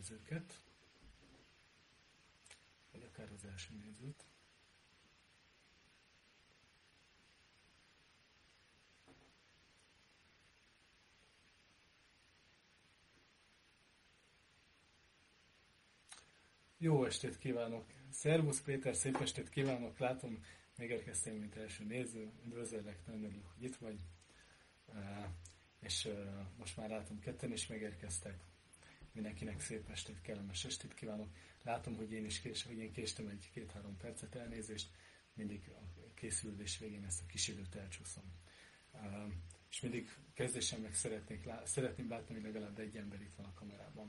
nézőket, vagy akár az első nézőt. Jó estét kívánok! Szervusz Péter, szép estét kívánok! Látom, megérkeztél, mint első néző. Üdvözöllek, nagyon örülök, hogy itt vagy. És most már látom, ketten is megérkeztek. Mindenkinek szép estét, kellemes estét kívánok. Látom, hogy én késtem egy 2-3 percet, elnézést. Mindig a készülés végén ezt a kis időt elcsúszom. És mindig kezdésen meg szeretném látni, hogy legalább egy ember itt van a kamerában.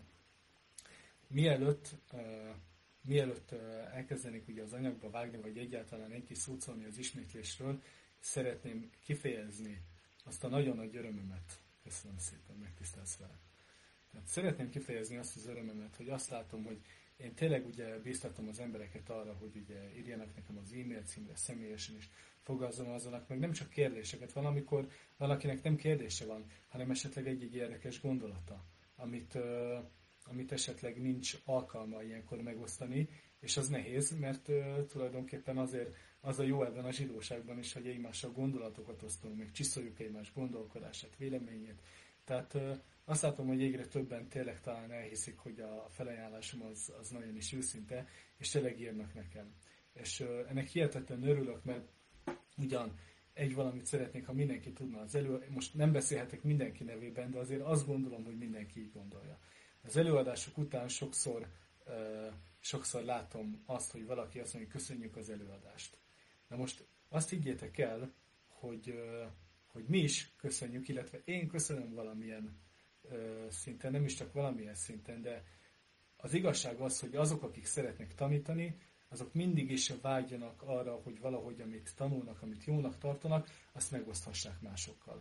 Mielőtt elkezdenék ugye az anyagba vágni, vagy egyáltalán egy kis szót szólni az ismétlésről, szeretném kifejezni azt a nagyon nagy örömömet. Köszönöm szépen, megtisztelsz vele. Tehát szeretném kifejezni azt az örömömet, hogy azt látom, hogy én tényleg ugye bíztatom az embereket arra, hogy ugye írjanak nekem az e-mail címre személyesen is, fogalmazzanak meg nem csak kérdéseket, valamikor valakinek nem kérdése van, hanem esetleg egy-egy érdekes gondolata, amit esetleg nincs alkalma ilyenkor megosztani, és az nehéz, mert tulajdonképpen azért az a jó ebben a zsidóságban is, hogy egymással gondolatokat osztunk, meg csiszoljuk egymás gondolkodását, véleményét. Tehát azt látom, hogy egyre többen tényleg talán elhiszik, hogy a felajánlásom az nagyon is őszinte, és tényleg írnak nekem. És ennek hihetetlen örülök, mert ugyan egy valamit szeretnék, ha mindenki tudna most nem beszélhetek mindenki nevében, de azért azt gondolom, hogy mindenki így gondolja. Az előadások után sokszor látom azt, hogy valaki azt mondja, hogy köszönjük az előadást. Na most azt higgyétek el, hogy mi is köszönjük, illetve én köszönöm valamilyen szinten, nem is csak valamilyen szinten, de az igazság az, hogy azok, akik szeretnek tanítani, azok mindig is vágyanak arra, hogy valahogy amit tanulnak, amit jónak tartanak, azt megoszthassák másokkal.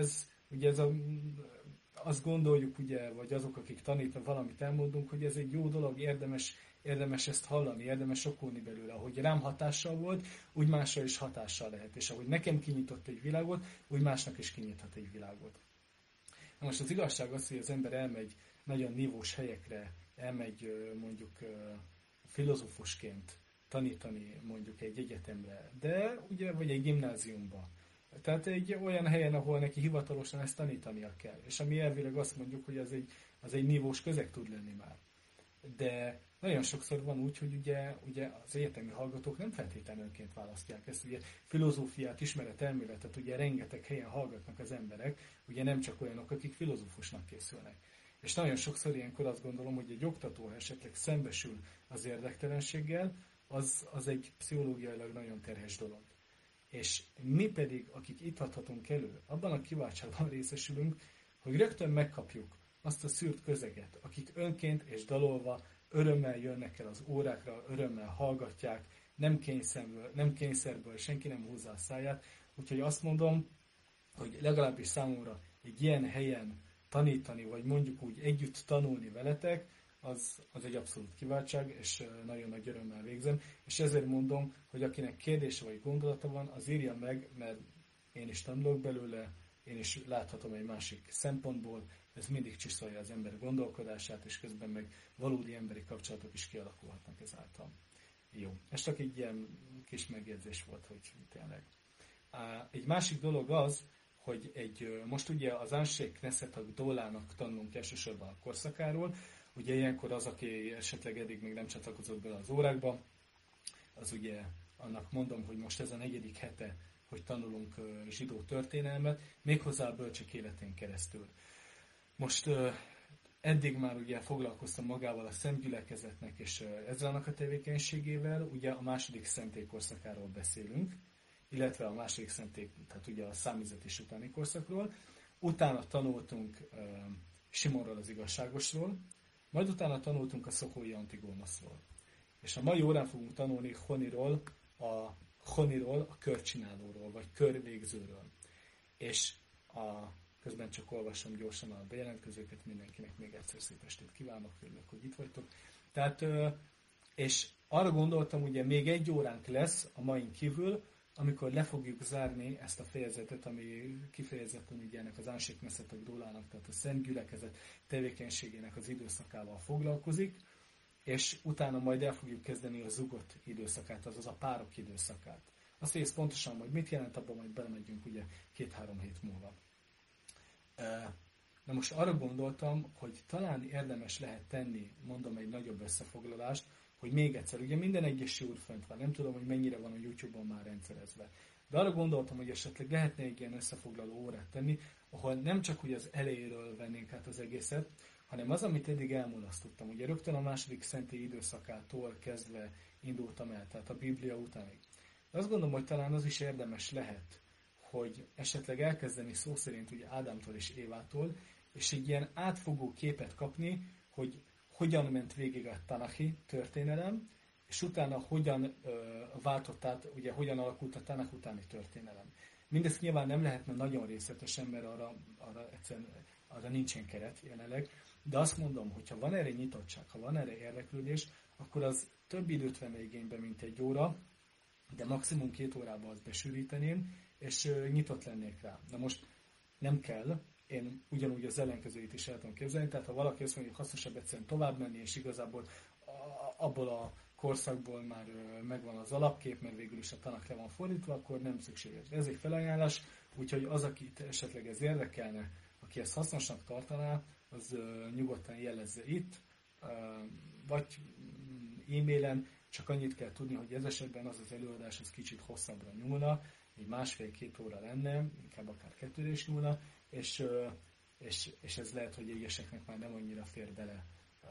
Azt gondoljuk, ugye, vagy azok, akik tanítanak, valamit elmondunk, hogy ez egy jó dolog, érdemes ezt hallani, érdemes okulni belőle. Ahogy rám hatással volt, úgy másra is hatással lehet. És ahogy nekem kinyitott egy világot, úgy másnak is kinyithat egy világot. Na most az igazság az, hogy az ember elmegy nagyon nívós helyekre, elmegy mondjuk filozófusként tanítani mondjuk egy egyetemre, de ugye, vagy egy gimnáziumba. Tehát egy olyan helyen, ahol neki hivatalosan ezt tanítania kell. És ami elvileg azt mondjuk, hogy az egy nívós közeg tud lenni már. De nagyon sokszor van úgy, hogy ugye az egyetemi hallgatók nem feltétlenül önként választják ezt. Ugye filozófiát, ismeretelméletet ugye rengeteg helyen hallgatnak az emberek, ugye nem csak olyanok, akik filozófusnak készülnek. És nagyon sokszor ilyenkor azt gondolom, hogy egy oktató esetleg szembesül az érdektelenséggel, az egy pszichológiailag nagyon terhes dolog. És mi pedig, akik itt adhatunk elő, abban a kiváltságban részesülünk, hogy rögtön megkapjuk azt a szűrt közeget, akik önként és dalolva örömmel jönnek el az órákra, örömmel hallgatják, nem kényszerből, senki nem húzza a száját. Úgyhogy azt mondom, hogy legalábbis számomra egy ilyen helyen tanítani, vagy mondjuk úgy együtt tanulni veletek, az egy abszolút kiváltság, és nagyon nagy örömmel végzem. És ezért mondom, hogy akinek kérdése vagy gondolata van, az írja meg, mert én is tanulok belőle, én is láthatom egy másik szempontból, ez mindig csiszolja az ember gondolkodását, és közben meg valódi emberi kapcsolatok is kialakulhatnak ezáltal. Jó, ez csak egy ilyen kis megjegyzés volt, hogy tényleg. Egy másik dolog az, hogy most ugye az Anshe Knesset Gdolának tanulunk elsősorban a korszakáról. Ugye ilyenkor az, aki esetleg eddig még nem csatlakozott bele az órákba, az ugye annak mondom, hogy most ez a 4. hete, hogy tanulunk zsidó történelmet, méghozzá a bölcsek életén keresztül. Most eddig már ugye foglalkoztam magával a szentgyülekezetnek és Ezrának a tevékenységével, ugye a második szentély korszakáról beszélünk, illetve a második szentély, tehát ugye a számüzetés utáni korszakról. Utána tanultunk Simonról, az igazságosról, majd utána tanultunk a szokói Antigónoszról. És a mai órán fogunk tanulni Honiról, a körcsinálóról, vagy körvégzőről. És közben csak olvasom gyorsan a bejelentkezőket, mindenkinek még egyszer szép estét kívánok, örülök, hogy itt vagytok. Tehát, és arra gondoltam, ugye még 1 óránk lesz a main kívül, amikor le fogjuk zárni ezt a fejezetet, ami kifejezetten ugye ennek az Ánsék Neszetek Dólának, tehát a Szent Gyülekezet tevékenységének az időszakával foglalkozik, és utána majd el fogjuk kezdeni a zugot időszakát, azaz a párok időszakát. Azt, hogy ez pontosan majd mit jelent, abban majd belemegyünk ugye 2-3 hét múlva. Na most arra gondoltam, hogy talán érdemes lehet tenni, mondom, egy nagyobb összefoglalást, hogy még egyszer, ugye minden egyes úr fönt van, nem tudom, hogy mennyire van a YouTube-on már rendszerezve. De arra gondoltam, hogy esetleg lehetne egy ilyen összefoglaló órát tenni, ahol nem csak ugye az elejéről vennénk át az egészet, hanem az, amit eddig elmulasztottam. Ugye rögtön a második szentély időszakától kezdve indultam el, tehát a Biblia utánig. De azt gondolom, hogy talán az is érdemes lehet, hogy esetleg elkezdeni szó szerint ugye Ádámtól és Évától, és egy ilyen átfogó képet kapni, hogy hogyan ment végig a tanahi történelem, és utána hogyan váltott át, ugye hogyan alakult a Tanakh utáni történelem. Mindezt nyilván nem lehetne nagyon részletesen, mert arra nincsen keret jelenleg, de azt mondom, hogy ha van erre nyitottság, ha van erre érdeklődés, akkor az több időt venne igénybe, mint 1 óra, de maximum 2 órában azt besűríteném, és nyitott lennék rá. Na most nem kell, én ugyanúgy az ellenkezőit is el tudom képzelni, tehát ha valaki azt mondja, hogy hasznosabb egyszerűen tovább menni, és igazából abból a korszakból már megvan az alapkép, mert végül is a Tanakh le van fordítva, akkor nem szükséges. Ez egy felajánlás, úgyhogy az, akit esetleg ez érdekelne, aki ezt hasznosnak tartaná, az nyugodtan jelezze itt, vagy e-mailen, csak annyit kell tudni, hogy ez esetben az előadás az kicsit hosszabbra nyúlna, így 1,5-2 óra lenne, inkább akár 2 is nyúlna, és ez lehet, hogy egyeseknek már nem annyira fér bele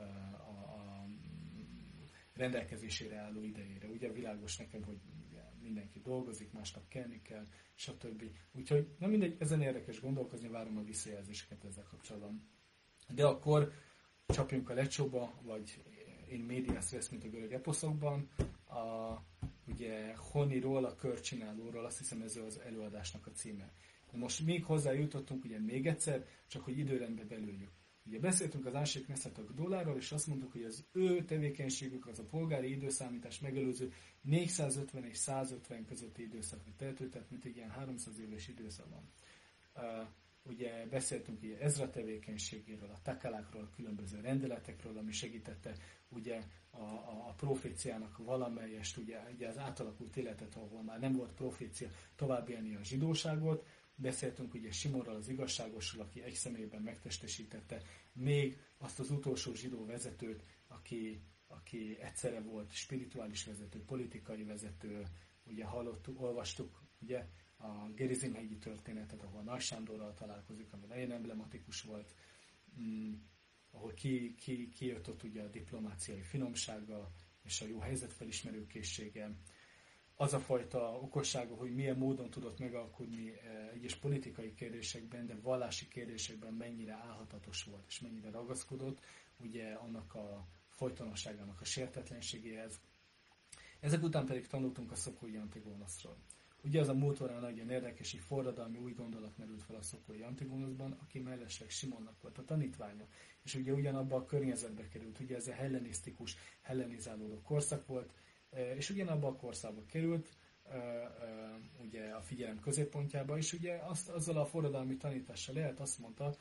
a rendelkezésére álló idejére. Ugye világos nekem, hogy mindenki dolgozik, másnap kelni kell, stb. Úgyhogy, na mindegy, ezen érdekes gondolkozni, várom a visszajelzéseket ezzel kapcsolatban. De akkor csapjunk a lecsóba, vagy in medias res, mint a görög eposzokban, ugye Honiról, a körcsinálóról, azt hiszem ez az előadásnak a címe. De most még hozzájutottunk, ugye még egyszer, csak hogy időrendbe belüljük. Ugye beszéltünk az Ánsék Neszetek Dóláról, és azt mondtuk, hogy az ő tevékenységük az a polgári időszámítás megelőző 450 és 150 közötti időszakra tehető, tehát mint egy ilyen 300 éves időszakban. Ugye beszéltünk ugye Ezra tevékenységéről, a takalákról, a különböző rendeletekről, ami segítette ugye a proféciának valamelyest, ugye az átalakult életet, ahol már nem volt profécia, tovább élni a zsidóságot. Beszéltünk ugye Simonról, az igazságosról, aki egy személyben megtestesítette még azt az utolsó zsidó vezetőt, aki egyszerre volt spirituális vezető, politikai vezető, ugye olvastuk ugye a Gerizim-hegyi történetet, ahol Nagy Sándorral találkozik, ami nagyon emblematikus volt, ahol kijött ott ugye a diplomáciai finomsága és a jó helyzetfelismerő készsége. Az a fajta okossága, hogy milyen módon tudott megalkudni egyes politikai kérdésekben, de vallási kérdésekben mennyire álhatatos volt, és mennyire ragaszkodott, ugye annak a folytonosságának a sértetlenségéhez. Ezek után pedig tanultunk a Szokói Antigónoszról. Ugye az a múlt órán nagyon érdekes, hogy forradalmi új gondolat merült fel a Szokói Antigónoszban, aki mellesleg Simonnak volt a tanítványa. És ugye ugyanabban a környezetbe került, ugye ez a hellenisztikus, hellenizálódó korszak volt, és ugyanabban a korszakba került, ugye a figyelem középpontjába, és ugye azzal a forradalmi tanítással lehet azt mondta,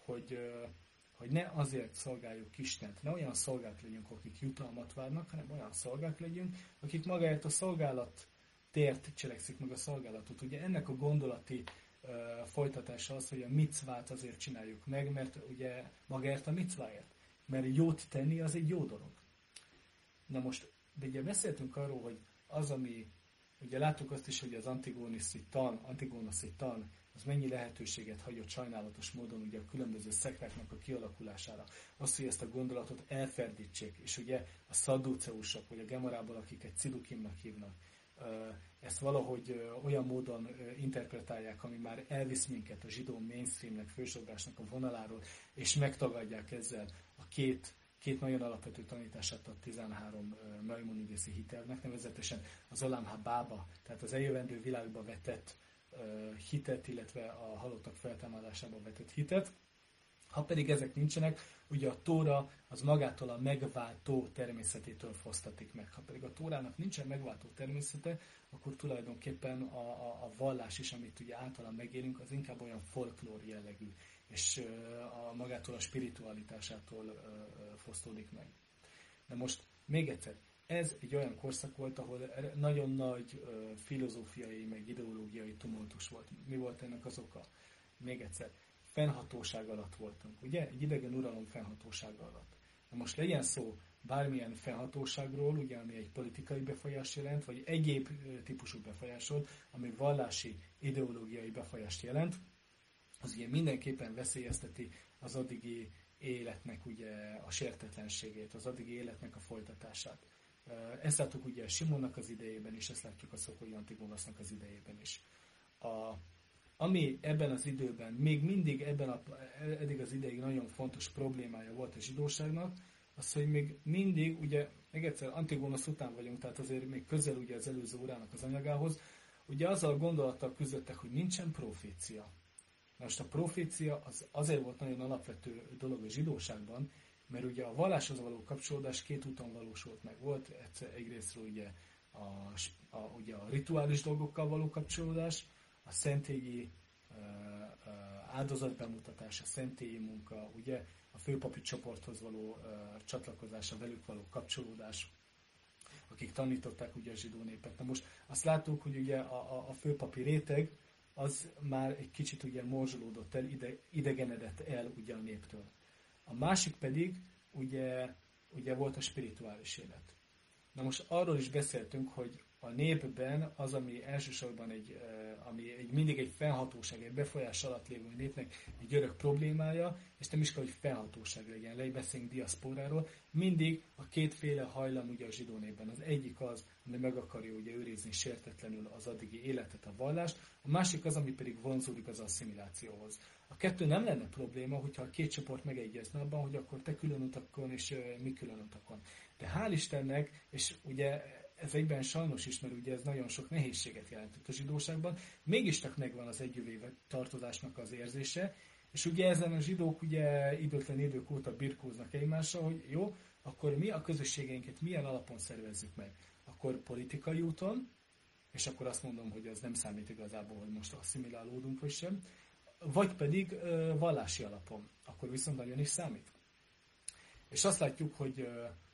hogy ne azért szolgáljuk Istent, ne olyan szolgák legyünk, akik jutalmat várnak, hanem olyan szolgák legyünk, akik magáért a szolgálatért cselekszik meg a szolgálatot. Ugye ennek a gondolati folytatása az, hogy a micvát azért csináljuk meg, mert ugye magáért a micváért. Mert jót tenni az egy jó dolog. Na most, de ugye beszéltünk arról, hogy az, ami, ugye láttuk azt is, hogy az antigónoszi tan, az mennyi lehetőséget hagyott sajnálatos módon ugye a különböző szektáknak a kialakulására. Azt, hogy ezt a gondolatot elferdítsék, és ugye a szadduceusok, vagy a Gemarából, akiket Cidukimnak hívnak, ezt valahogy olyan módon interpretálják, ami már elvisz minket a zsidó mainstreamnek, fősodrásnak a vonaláról, és megtagadják ezzel a két nagyon alapvető tanítását a 13 maimonidészi hitelnek, nevezetesen az Olam ha-bába, tehát az eljövendő világba vetett hitet, illetve a halottak feltámadásába vetett hitet, Ha pedig ezek nincsenek, ugye a Tóra az magától a megváltó természetétől fosztatik meg. Ha pedig a Tórának nincsen megváltó természete, akkor tulajdonképpen a vallás is, amit ugye általán megélünk, az inkább olyan folklór jellegű, és magától a spiritualitásától fosztódik meg. De most még egyszer, ez egy olyan korszak volt, ahol nagyon nagy filozófiai, meg ideológiai tumultus volt. Mi volt ennek az oka? Még egyszer, fennhatóság alatt voltunk, ugye? Egy idegen uralom fennhatósága alatt. Na most legyen szó bármilyen fennhatóságról, ugye, ami egy politikai befolyást jelent, vagy egyéb típusú befolyásról, ami vallási, ideológiai befolyást jelent, az ugye mindenképpen veszélyezteti az addigi életnek ugye a sértetlenségét, az addigi életnek a folytatását. Ezt látjuk ugye Simonnak az idejében is, ezt látjuk a Szokhói Antigónosznak az idejében is. Ami ebben az időben, még mindig eddig az ideig nagyon fontos problémája volt a zsidóságnak, az, hogy még mindig, ugye, még egyszer Antigónosz után vagyunk, tehát azért még közel ugye az előző órának az anyagához, ugye azzal a gondolattal küzdöttek, hogy nincsen profécia. Most a profécia az azért volt nagyon alapvető dolog a zsidóságban, mert ugye a valláshoz való kapcsolódás két úton valósult meg. Volt egyrésztről ugye ugye a rituális dolgokkal való kapcsolódás, a szentélyi áldozatbemutatás, a szentélyi munka, ugye a főpapi csoporthoz való csatlakozás, a velük való kapcsolódás, akik tanították ugye a zsidó népet. Na most azt láttuk, hogy ugye a főpapi réteg az már egy kicsit ugye morzsolódott el, idegenedett el ugye a néptől. A másik pedig ugye volt a spirituális élet. Na most arról is beszéltünk, hogy a népben az, ami elsősorban mindig egy fennhatóság, egy befolyás alatt lévő népnek egy örök problémája, és nem is kell, hogy fennhatóság legyen. Beszélünk diaszporáról. Mindig a kétféle hajlam ugye a zsidó népben. Az egyik az, ami meg akarja ugye őrizni sértetlenül az addigi életet, a vallást, a másik az, ami pedig vonzódik az asszimilációhoz. A kettő nem lenne probléma, hogyha a két csoport megegyezne abban, hogy akkor te külön utakon és mi külön utakon. De hál' Istennek, és ugye ez egyben sajnos is, mert ugye ez nagyon sok nehézséget jelentett a zsidóságban, mégis csak megvan az együvé tartozásnak az érzése, és ugye ezen a zsidók ugye időtlen idők óta birkóznak egymással, hogy jó, akkor mi a közösségeinket milyen alapon szervezzük meg? Akkor politikai úton, és akkor azt mondom, hogy az nem számít igazából, hogy most asszimilálódunk vagy sem, vagy pedig vallási alapon, akkor viszont nagyon is számít. És azt látjuk, hogy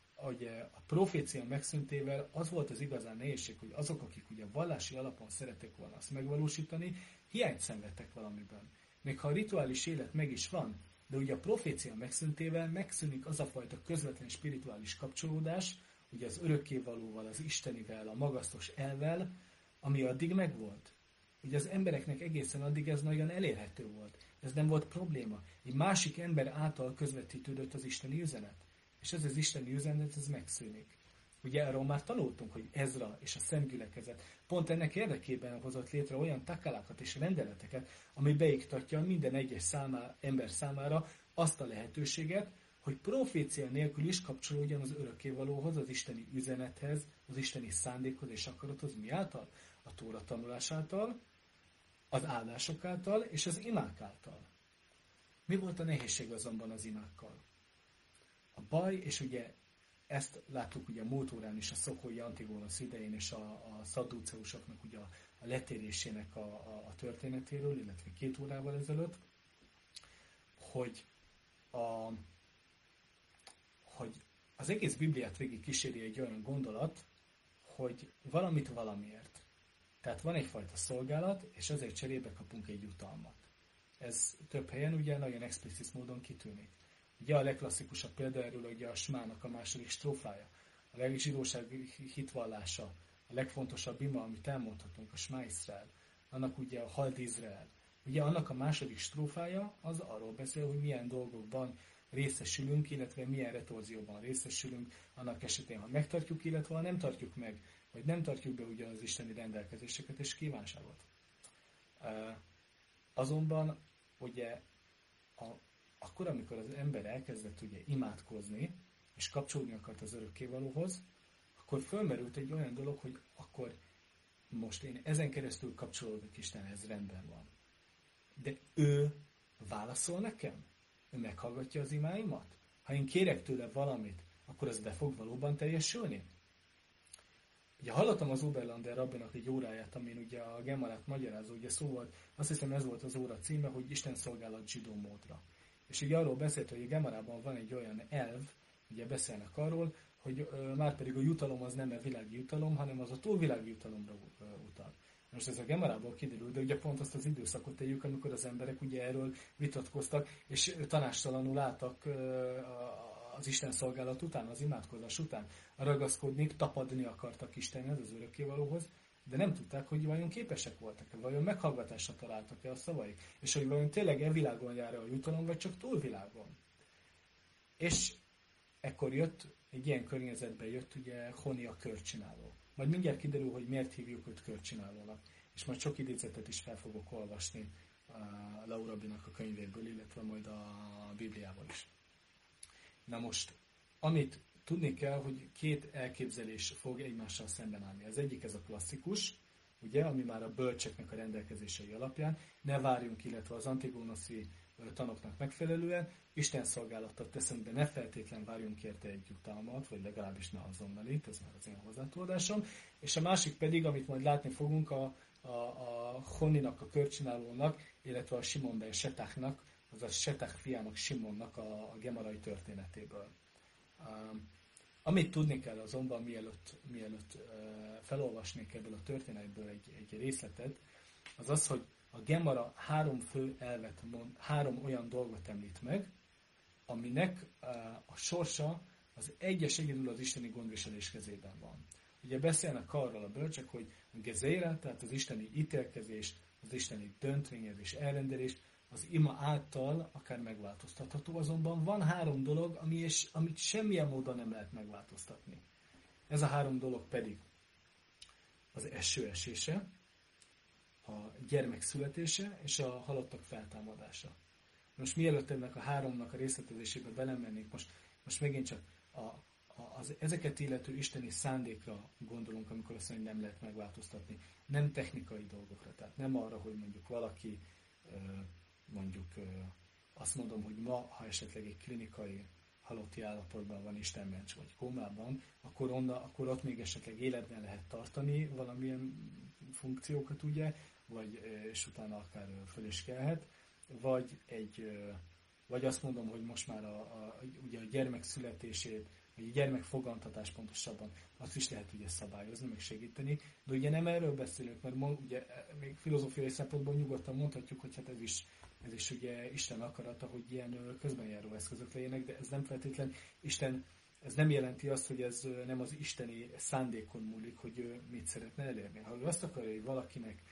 a profécia megszűntével az volt az igazán nehézség, hogy azok, akik ugye vallási alapon szerették volna azt megvalósítani, hiányt szenvedtek valamiben. Még ha a rituális élet meg is van, de ugye a profécia megszűntével megszűnik az a fajta közvetlen spirituális kapcsolódás, ugye az örökkévalóval, az Istenivel, a magasztos elvel, ami addig megvolt. Ugye az embereknek egészen addig ez nagyon elérhető volt. Ez nem volt probléma. Egy másik ember által közvetítődött az isteni üzenet. És ez az isteni üzenet, ez megszűnik. Ugye erről már tanultunk, hogy Ezra és a szemgyülekezet pont ennek érdekében hozott létre olyan takálákat és rendeleteket, ami beiktatja minden egyes ember számára azt a lehetőséget, hogy profécia nélkül is kapcsolódjon az örökkévalóhoz, az isteni üzenethez, az isteni szándékhoz és akarathoz. Mi által? A Tóra tanulás által, az áldások által és az imák által. Mi volt a nehézség azonban az imákkal? A baj, és ugye ezt láttuk ugye a múlt órán is a Szokhói Antigónosz idején, és a szadduceusoknak ugye a letérésének a történetéről, illetve 2 órával ezelőtt, hogy az egész Bibliát végig kíséri egy olyan gondolat, hogy valamit valamiért. Tehát van egyfajta szolgálat, és azért cserébe kapunk egy jutalmat. Ez több helyen ugye nagyon explicit módon kitűnik. Ugye a legklasszikusabb példa erről ugye a Smának a második strófája. A legzsidóság hitvallása, a legfontosabb ima, amit elmondhatunk, a Smá Iszrael. Annak ugye a Hald Izrael. Ugye annak a második strófája az arról beszél, hogy milyen dolgokban részesülünk, illetve milyen retorzióban részesülünk annak esetén, ha megtartjuk, illetve ha nem tartjuk meg, vagy nem tartjuk be ugye az isteni rendelkezéseket és kívánságot. Azonban ugye akkor, amikor az ember elkezdett ugye imádkozni, és kapcsolódni akart az örökkévalóhoz, akkor fölmerült egy olyan dolog, hogy akkor most én ezen keresztül kapcsolódok Istenhez, rendben van. De ő válaszol nekem? ő meghallgatja az imáimat? Ha én kérek tőle valamit, akkor ez be fog valóban teljesülni? Ugye hallottam az Oberlander rabbinak egy óráját, amin ugye a Gemarát magyarázó, ugye szó volt, azt hiszem ez volt az óra címe, hogy Isten szolgálat zsidó módra. És ugye arról beszélt, hogy a Gemarában van egy olyan elv, ugye beszélnek arról, hogy már pedig a jutalom az nem a világi jutalom, hanem az a túlvilági jutalomra utal. Most ez a Gemarából kiderül, de ugye pont azt az időszakot éljük, amikor az emberek ugye erről vitatkoztak, és tanástalanul álltak az Isten szolgálat után, az imádkozás után ragaszkodni, tapadni akartak Istenhez, az örökkévalóhoz, de nem tudták, hogy vajon képesek voltak-e, vajon meghallgatásra találtak-e a szavaik, és hogy vajon tényleg világon jár a jutalom, vagy csak túlvilágon. És ekkor jött, egy ilyen környezetben jött ugye Honi a körcsináló. Majd mindjárt kiderül, hogy miért hívjuk őt körcsinálónak. És majd sok idézetet is fel fogok olvasni a Laurabinak a könyvéből, illetve majd a Bibliából is. Na most, amit tudni kell, hogy két elképzelés fog egymással szemben állni. Az egyik ez a klasszikus, ugye, ami már a bölcseknek a rendelkezései alapján. Ne várjunk, illetve az antigónoszi tanoknak megfelelően, Isten szolgálatot teszünk, de ne feltétlen várjunk érte egy jutalmat, vagy legalábbis ne azonnalit, ez már az én hozzátuadásom. És a másik pedig, amit majd látni fogunk, a Honinak, a körcsinálónak, illetve a Simon ben Setachnak, azaz Setach fiának, Simonnak a gemarai történetéből. Amit tudni kell azonban, mielőtt felolvasnék ebből a történetből egy részletet, az az, hogy a Gemara három fő elvet mond, három olyan dolgot említ meg, aminek a sorsa az egyes egyedül az isteni gondviselés kezében van. Ugye beszélnek arról a bölcsek, hogy a gezéra, tehát az isteni ítélkezés, az isteni döntvényezés, elrendelés, az ima által akár megváltoztatható, azonban van három dolog, amit semmilyen módon nem lehet megváltoztatni. Ez a három dolog pedig az eső esése, a gyermek születése és a halottak feltámadása. Most mielőtt ennek a háromnak a részletezésébe belemennék, most megint csak ezeket illető isteni szándékra gondolunk, amikor azt mondjuk, nem lehet megváltoztatni. Nem technikai dolgokra, tehát nem arra, hogy mondjuk valaki azt mondom, hogy ma, ha esetleg egy klinikai halotti állapotban van istenmencs vagy kómában, akkor ott még esetleg életben lehet tartani valamilyen funkciókat, ugye, és utána akár föl is kelhet, vagy azt mondom, hogy most már ugye a gyermek születését, vagy a gyermek fogantatás pontosabban, azt is lehet ugye szabályozni, meg segíteni, de ugye nem erről beszélünk, mert ugye még filozófiai szempontból nyugodtan mondhatjuk, hogy hát ez is ugye Isten akarata, hogy ilyen közbenjáró eszközök legyenek, de ez nem feltétlen ez nem jelenti azt, hogy ez nem az isteni szándékon múlik, hogy ő mit szeretne elérni. Ha ő azt akarja, hogy valakinek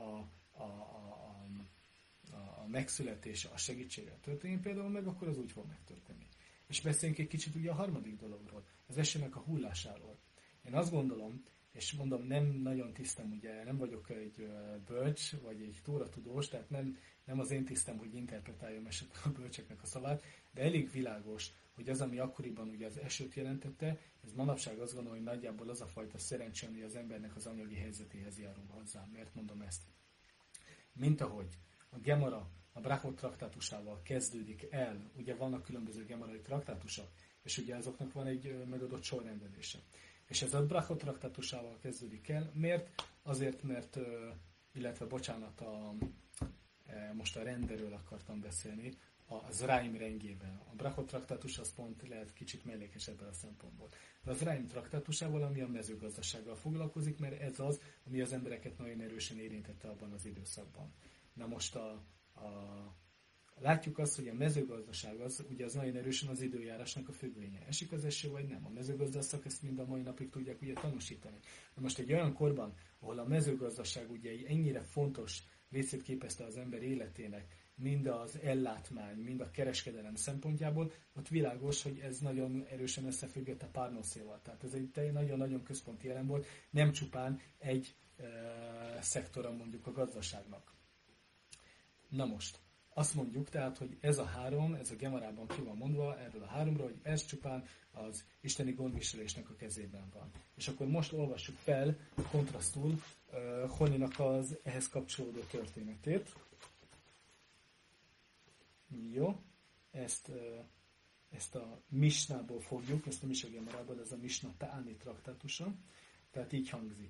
a megszületése, a segítséggel történik például meg, akkor az úgy fog megtörténni. És beszéljünk egy kicsit ugye a harmadik dologról, az esőnek a hullásáról. Én azt gondolom, és mondom, nem nagyon tisztem, ugye nem vagyok egy bölcs, vagy egy tóratudós, tehát nem az én tisztem, hogy interpretáljam esetleg a bölcseknek a szavát, de elég világos, hogy az, ami akkoriban ugye az esőt jelentette, ez manapság azt gondolom, hogy nagyjából az a fajta szerencse, ami az embernek az anyagi helyzetéhez járul hozzá. Miért mondom ezt? Mint ahogy a Gemara a Brachot traktátusával kezdődik el, ugye vannak különböző gemarai traktátusok, és ugye azoknak van egy megadott sorrendelése. És ez a Brachot traktátusával kezdődik el. Miért? Azért, mert, illetve bocsánat, most a renderről akartam beszélni, a Zráim rendjével. A Brachot traktátus az pont lehet kicsit mellékes ebből a szempontból. De a Zráim traktátusával, ami a mezőgazdasággal foglalkozik, mert ez az, ami az embereket nagyon erősen érintette abban az időszakban. Na most látjuk azt, hogy a mezőgazdaság az nagyon erősen az időjárásnak a függvénye. Esik az eső, vagy nem? A mezőgazdaság ezt mind a mai napig tudják ugye tanúsítani. Na most egy olyan korban, ahol a mezőgazdaság ugye ennyire fontos részét képezte az ember életének, mind az ellátmány, mind a kereskedelem szempontjából, ott világos, hogy ez nagyon erősen összefüggött a párnoszéval. Tehát ez egy nagyon-nagyon központi jelen volt, nem csupán egy szektora mondjuk a gazdaságnak. Na most, azt mondjuk tehát, hogy ez a három, ez a Gemarában ki van mondva, erről a háromról, hogy ez csupán az isteni gondviselésnek a kezében van. És akkor most olvassuk fel kontrasztul Honinak az ehhez kapcsolódó történetét. Jó. ezt a Misnából fogjuk, ezt a Misna-Gemarából, ez a Misna Ta'ani traktátusa. Tehát így hangzik.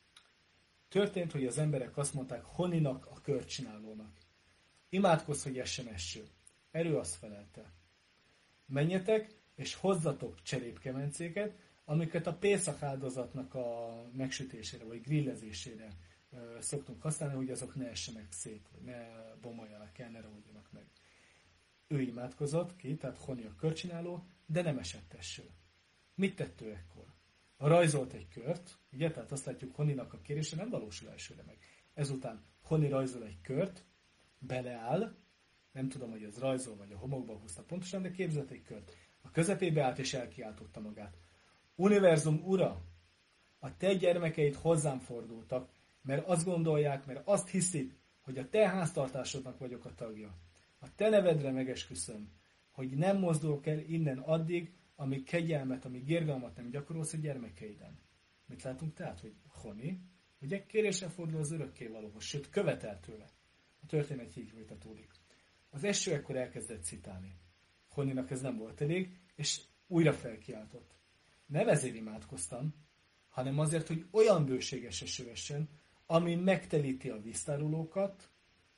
Történt, hogy az emberek azt mondták Honinak, a körcsinálónak. Imádkozz, hogy essen eső. Erő azt felelte. Menjetek, és hozzatok cserépkemencéket, amiket a Pészak áldozatnak a megsütésére, vagy grillezésére szoktunk használni, hogy azok ne essenek szét, vagy ne bomoljanak el, ne ragadjanak meg. Ő imádkozott ki, tehát Honi a körcsináló, de nem esett eső. Mit tett ő ekkor? Rajzolt egy kört, ugye, tehát azt látjuk, Honinak a kérése nem valósul elsőre meg. Ezután Honi rajzol egy kört, beleáll, nem tudom, hogy ez rajzol, vagy a homokba húzta pontosan, de képzelt egy kört. A közepébe állt, és elkiáltotta magát. Univerzum ura, a te gyermekeid hozzám fordultak, mert azt gondolják, mert azt hiszik, hogy a te háztartásodnak vagyok a tagja. A te nevedre megesküszöm, hogy nem mozdulok el innen addig, amíg kegyelmet, amíg irgalmat nem gyakorolsz a gyermekeiden. Mit látunk tehát, hogy Honi, ugye kéréssel fordul az örökkévalóhoz, sőt követel tőle. A történet így folytatódik. Az eső ekkor elkezdett citálni. Honinak ez nem volt elég, és újra felkiáltott. Nem ezért imádkoztam, hanem azért, hogy olyan bőséges eső essen, ami megtelíti a víztárolókat,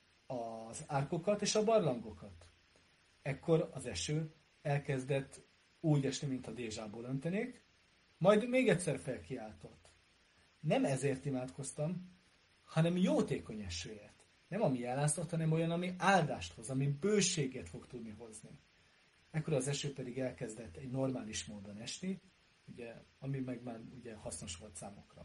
az árkokat és a barlangokat. Ekkor az eső elkezdett úgy esni, mint a dézsából öntenék, majd még egyszer felkiáltott. Nem ezért imádkoztam, hanem jótékony esőért. Nem ami eláztat, hanem olyan, ami áldást hoz, ami bőséget fog tudni hozni. Ekkor az eső pedig elkezdett egy normális módon esni, ugye, ami meg már ugye hasznos volt számokra.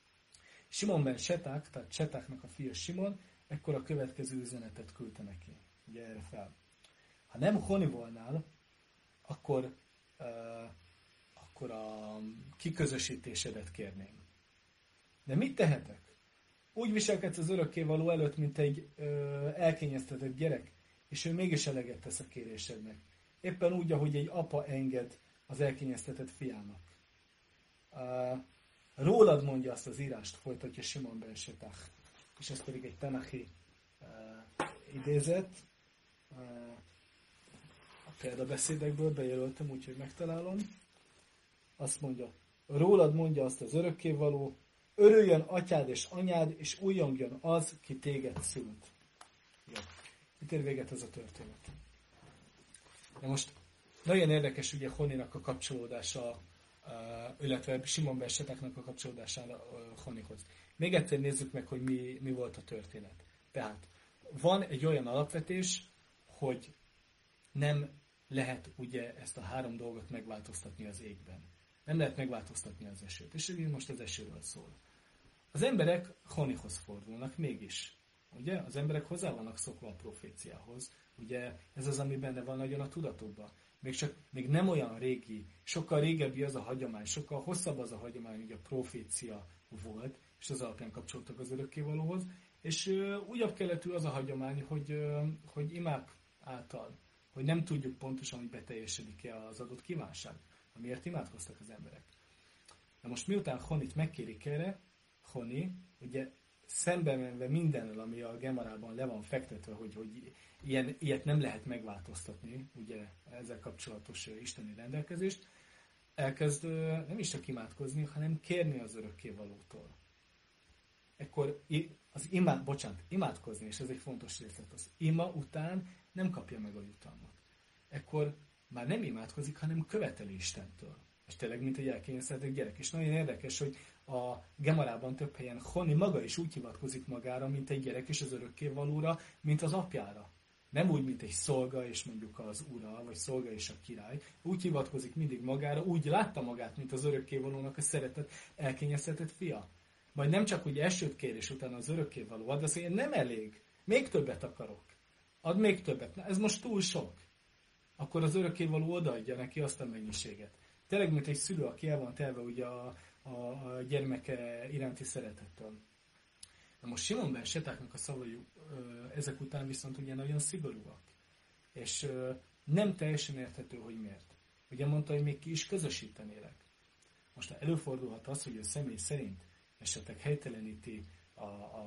Simon ben Seták, tehát Setáknak a fia Simon, ekkor a következő üzenetet küldte neki. Ugye erre fel. Ha nem Honi volnál, akkor a kiközösítésedet kérném. De mit tehetek? Úgy viselkedsz az örökkévaló előtt, mint egy elkényeztetett gyerek, és ő mégis eleget tesz a kérésednek. Éppen úgy, ahogy egy apa enged az elkényeztetett fiának. Rólad mondja azt az írást, folytatja Simon ben Setach. És ez pedig egy tanachi idézet. A példabeszédekből bejelöltem, úgyhogy megtalálom. Azt mondja, rólad mondja azt az örökkévaló, örüljön atyád és anyád, és újjongjon az, ki téged szült. Jó. Itt ér véget ez a történet. De most nagyon érdekes ugye Honinak a kapcsolódása, illetve Simon ben Setáknak a kapcsolódására Honihoz. Még egyszer nézzük meg, hogy mi volt a történet. Tehát van egy olyan alapvetés, hogy nem lehet ugye ezt a három dolgot megváltoztatni az égben. Nem lehet megváltoztatni az esőt. És így most az esőről szól. Az emberek Honihoz fordulnak mégis. Ugye? Az emberek hozzá vannak szokva a proféciához. Ugye ez az, ami benne van nagyon a tudatokban. Még nem olyan régi, sokkal régebbi az a hagyomány, sokkal hosszabb az a hagyomány, hogy a profécia volt, és az alapján kapcsoltak az örökkévalóhoz. És újabb keletű az a hagyomány, hogy imák által, hogy nem tudjuk pontosan, hogy beteljesedik-e az adott kívánság, amiért imádkoztak az emberek. Na most miután Honit megkérik erre, Honi, ugye szembe menve mindennel, ami a Gemarában le van fektetve, hogy ilyet nem lehet megváltoztatni, ugye ezzel kapcsolatos isteni rendelkezést, elkezd nem is csak imádkozni, hanem kérni az örökkévalótól. Ekkor imádkozni, és ez egy fontos részlet, az ima után nem kapja meg a jutalmat. Ekkor már nem imádkozik, hanem követeli Istentől. És tényleg, mint egy elkényeztetett gyerek. És nagyon érdekes, hogy a Gemarában több helyen Honi maga is úgy hivatkozik magára, mint egy gyerek és az örökkévalóra, mint az apjára. Nem úgy, mint egy szolga és mondjuk az ura, vagy szolga és a király. Úgy hivatkozik mindig magára, úgy látta magát, mint az örökkévalónak a szeretett, elkényeztetett fia. Majd nem csak úgy esőt kér, és utána az örökkévaló ad, azt mondja, nem elég, még többet akarok. Ad még többet. Na, ez most túl sok. Akkor az örökkévaló odaadja neki azt a mennyiséget. Tényleg, mint egy szülő, aki el van telve ugye a gyermeke iránti szeretettől. Na most Simon ben Setáknak a szavai ezek után viszont ugye nagyon szigorúak. És nem teljesen érthető, hogy miért. Ugye mondta, hogy még ki is közösítenélek. Most előfordulhat az, hogy ő személy szerint esetleg helyteleníti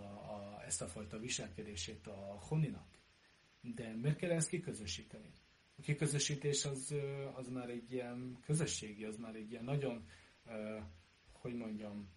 ezt a fajta viselkedését a Honinak. De miért kell ezt kiközösíteni? A kiközösítés az már egy ilyen közösségi, az már egy ilyen nagyon, hogy mondjam,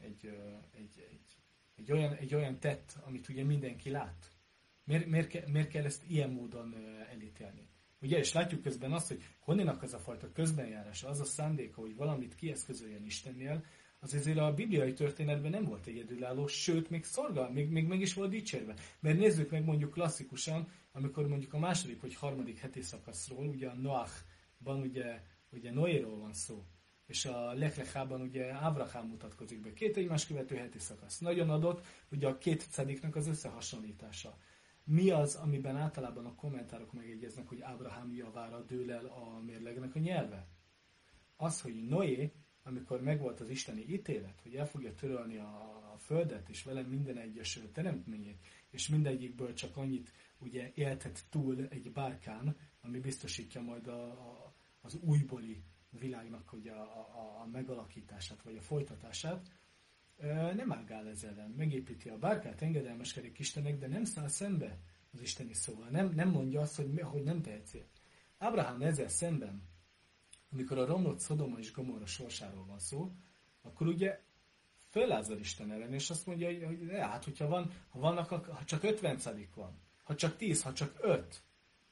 egy olyan tett, amit ugye mindenki lát. Miért kell ezt ilyen módon elítélni? Ugye, és látjuk közben azt, hogy Honnénak az a fajta közbenjárása, az a szándéka, hogy valamit kieszközöljen Istennél, az azért a bibliai történetben nem volt egyedülálló, sőt, még meg is volt dicsérve. Mert nézzük meg mondjuk klasszikusan, amikor mondjuk a második vagy harmadik heti szakaszról, ugye a Noachban ugye Noéról van szó, és a Lech-Lechában ugye Ábrahám mutatkozik be. Két egymás követő heti szakasz. Nagyon adott, ugye a két cediknek az összehasonlítása. Mi az, amiben általában a kommentárok megegyeznek, hogy Ábrahám javára dől el a mérlegnek a nyelve? Az, hogy Noé, amikor megvolt az isteni ítélet, hogy el fogja törölni a földet, és vele minden egyes teremtményét, és mindegyikből csak annyit ugye éltet túl egy bárkán, ami biztosítja majd az újbóli világnak ugye a megalakítását, vagy a folytatását, nem ágál ez ellen. Megépíti a bárkát, engedelmeskedik Istennek, de nem száll szembe az isteni szóval. Nem mondja azt, hogy nem tehetsz ilyet. Ábrahám ezzel szemben, amikor a romlott Szodoma és Gomorra sorsáról van szó, akkor ugye föllázad Isten ellen, és azt mondja, hogy hát, hogyha ha csak 50 szadik van, ha csak 10, ha csak 5,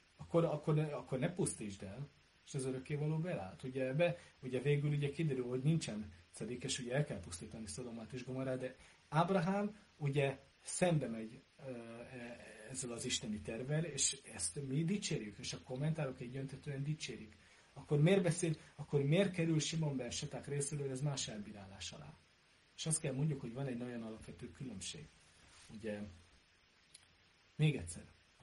akkor ne pusztítsd el, és az örökkévaló belállt. Ugye végül ugye kiderül, hogy nincsen szadik, és ugye el kell pusztítani Szodomát és Gomorrát, de Ábrahám ugye szembe megy ezzel az isteni tervvel, és ezt mi dicsérjük, és a kommentárok egyöntetően dicsérik. Akkor miért kerül Simon ben Seták részéről ez más elbírálás alá? És azt kell mondjuk, hogy van egy nagyon alapvető különbség. Ugye, még egyszer,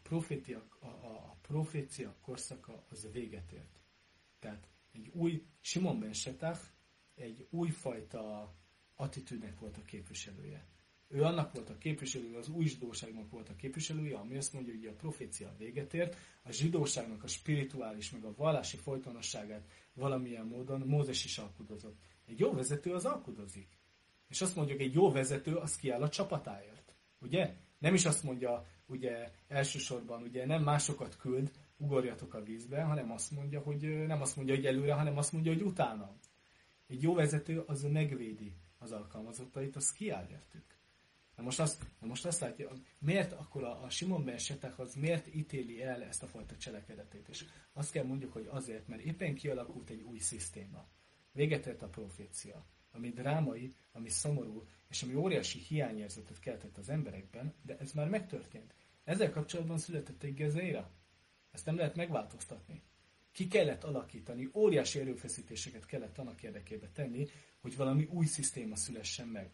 a profécia korszaka az véget ért. Tehát egy új Simon ben Seták egy újfajta attitűdnek volt a képviselője. Ő annak volt a képviselője, az új zsidóságnak volt a képviselője, ami azt mondja, hogy a profécia véget ért, a zsidóságnak a spirituális, meg a vallási folytonosságát valamilyen módon Mózes is alkudozott. Egy jó vezető az alkudozik. És azt mondjuk, egy jó vezető az kiáll a csapatáért. Ugye? Nem is azt mondja, ugye elsősorban, ugye nem másokat küld, ugorjatok a vízbe, hanem azt mondja, hogy nem azt mondja, hogy előre, hanem azt mondja, hogy utána. Egy jó vezető az megvédi az alkalmazottait, az kiáll értük. Na most azt látja, miért akkor a Simon ben Seták az miért ítéli el ezt a fajta cselekedetét? És azt kell mondjuk, hogy azért, mert éppen kialakult egy új szisztéma. Véget ért a profécia, ami drámai, ami szomorú, és ami óriási hiányérzetet keltett az emberekben, de ez már megtörtént. Ezzel kapcsolatban született egy Gezéra. Ezt nem lehet megváltoztatni. Ki kellett alakítani, óriási erőfeszítéseket kellett annak érdekében tenni, hogy valami új szisztéma szülessen meg.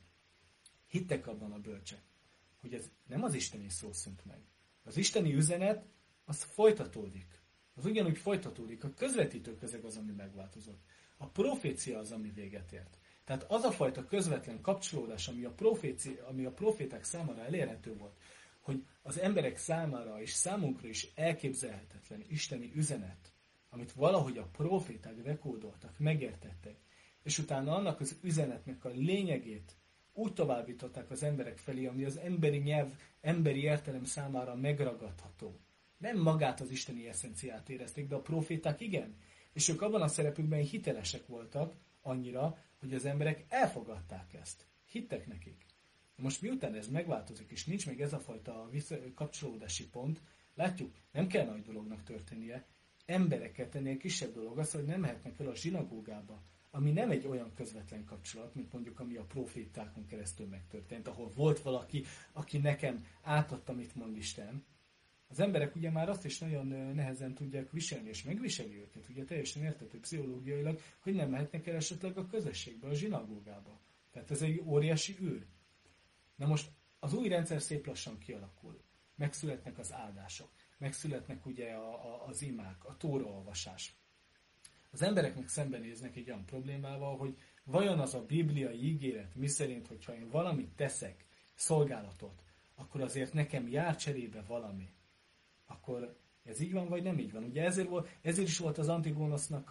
Hittek abban a bölcsek, hogy ez nem az isteni szó szűnt meg. Az isteni üzenet, az folytatódik. Az ugyanúgy folytatódik. A közvetítő közeg az, ami megváltozott. A profécia az, ami véget ért. Tehát az a fajta közvetlen kapcsolódás, ami a proféták számára elérhető volt, hogy az emberek számára és számunkra is elképzelhetetlen isteni üzenet, amit valahogy a proféták dekódoltak, megértettek, és utána annak az üzenetnek a lényegét úgy továbbították az emberek felé, ami az emberi nyelv, emberi értelem számára megragadható. Nem magát az isteni eszenciát érezték, de a proféták igen. És ők abban a szerepükben hitelesek voltak annyira, hogy az emberek elfogadták ezt. Hittek nekik. Most miután ez megváltozik, és nincs még ez a fajta kapcsolódási pont, látjuk, nem kell nagy dolognak történnie, embereket ennél kisebb dolog az, hogy nem mehetnek el a zsinagógába, ami nem egy olyan közvetlen kapcsolat, mint mondjuk ami a profétákon keresztül megtörtént, ahol volt valaki, aki nekem átadta, amit mond Isten. Az emberek ugye már azt is nagyon nehezen tudják viselni, és megviseli őket, ugye teljesen értető pszichológiailag, hogy nem mehetnek el esetleg a közösségbe, a zsinagógába. Tehát ez egy óriási űr. Na most az új rendszer szép lassan kialakul. Megszületnek az áldások, megszületnek ugye az imák, a tóraolvasás. Az embereknek szembenéznek egy olyan problémával, hogy vajon az a bibliai ígéret, miszerint, hogyha én valamit teszek, szolgálatot, akkor azért nekem jár cserébe valami. Akkor ez így van, vagy nem így van? Ugye ezért is volt az Antigónosznak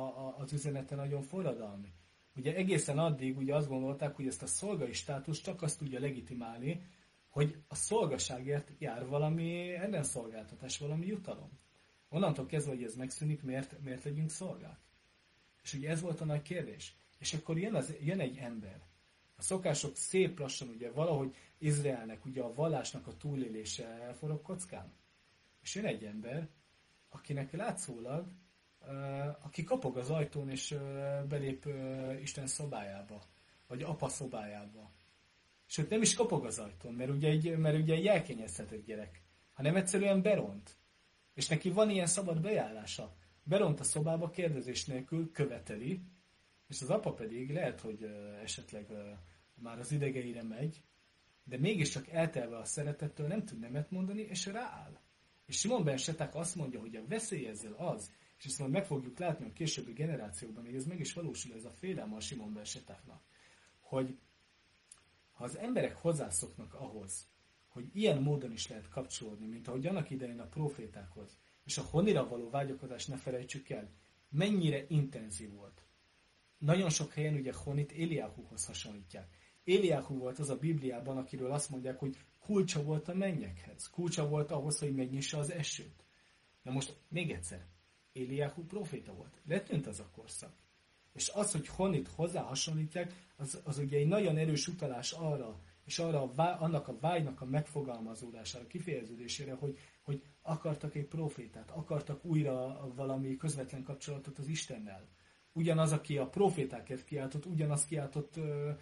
az üzenete nagyon forradalmi. Ugye egészen addig ugye azt gondolták, hogy ezt a szolgai státuszt csak azt tudja legitimálni, hogy a szolgaságért jár valami ellenszolgáltatás, valami jutalom. Onnantól kezdve, hogy ez megszűnik, miért legyünk szolgák? És ugye ez volt a nagy kérdés. És akkor jön egy ember. A szokások szép lassan, ugye valahogy Izraelnek, ugye a vallásnak a túlélése elforog kockán. És jön egy ember, akinek látszólag, aki kapog az ajtón, és belép Isten szobájába, vagy apa szobájába. Sőt, nem is kapog az ajtón, mert ugye egy elkényeztetett gyerek, hanem egyszerűen beront. És neki van ilyen szabad bejárása. Beront a szobába kérdezés nélkül, követeli, és az apa pedig lehet, hogy esetleg már az idegeire megy, de mégiscsak eltelve a szeretettől nem tud nemet mondani, és rááll. És Simon ben Seták azt mondja, hogy a veszély ezzel az, és ezt majd meg fogjuk látni a későbbi generációkban, hogy ez meg is valósul, ez a félelme a Simon ben Setáknak, hogy ha az emberek hozzászoknak ahhoz, hogy ilyen módon is lehet kapcsolódni, mint ahogy annak idején a profétákhoz, és a honira való vágyakozást ne felejtsük el, mennyire intenzív volt. Nagyon sok helyen ugye honit Éliáhuhoz hasonlítják. Éliáhu volt az a Bibliában, akiről azt mondják, hogy kulcsa volt a mennyekhez. Kulcsa volt ahhoz, hogy megnyissa az esőt. Na most még egyszer, Éliáhu proféta volt. Letűnt az a korszak. És az, hogy honit hozzá hasonlítják, az ugye egy nagyon erős utalás arra, és annak a vágynak a megfogalmazódására, kifejeződésére, hogy akartak egy profétát, akartak újra valami közvetlen kapcsolatot az Istennel. Ugyanaz, aki a profétákért kiáltott, ugyanaz kiáltott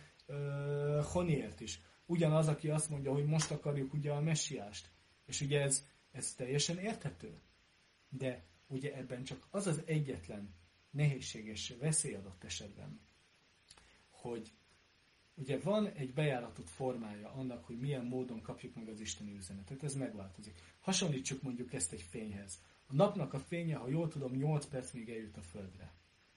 Honiért is. Ugyanaz, aki azt mondja, hogy most akarjuk ugye a messiást. És ugye ez teljesen érthető. De ugye ebben csak az az egyetlen nehézséges veszély adott esetben, hogy ugye van egy bejáratott formája annak, hogy milyen módon kapjuk meg az isteni üzenetet, ez megváltozik. Hasonlítsuk mondjuk ezt egy fényhez. A napnak a fénye, ha jól tudom, 8 perc még eljut a földre.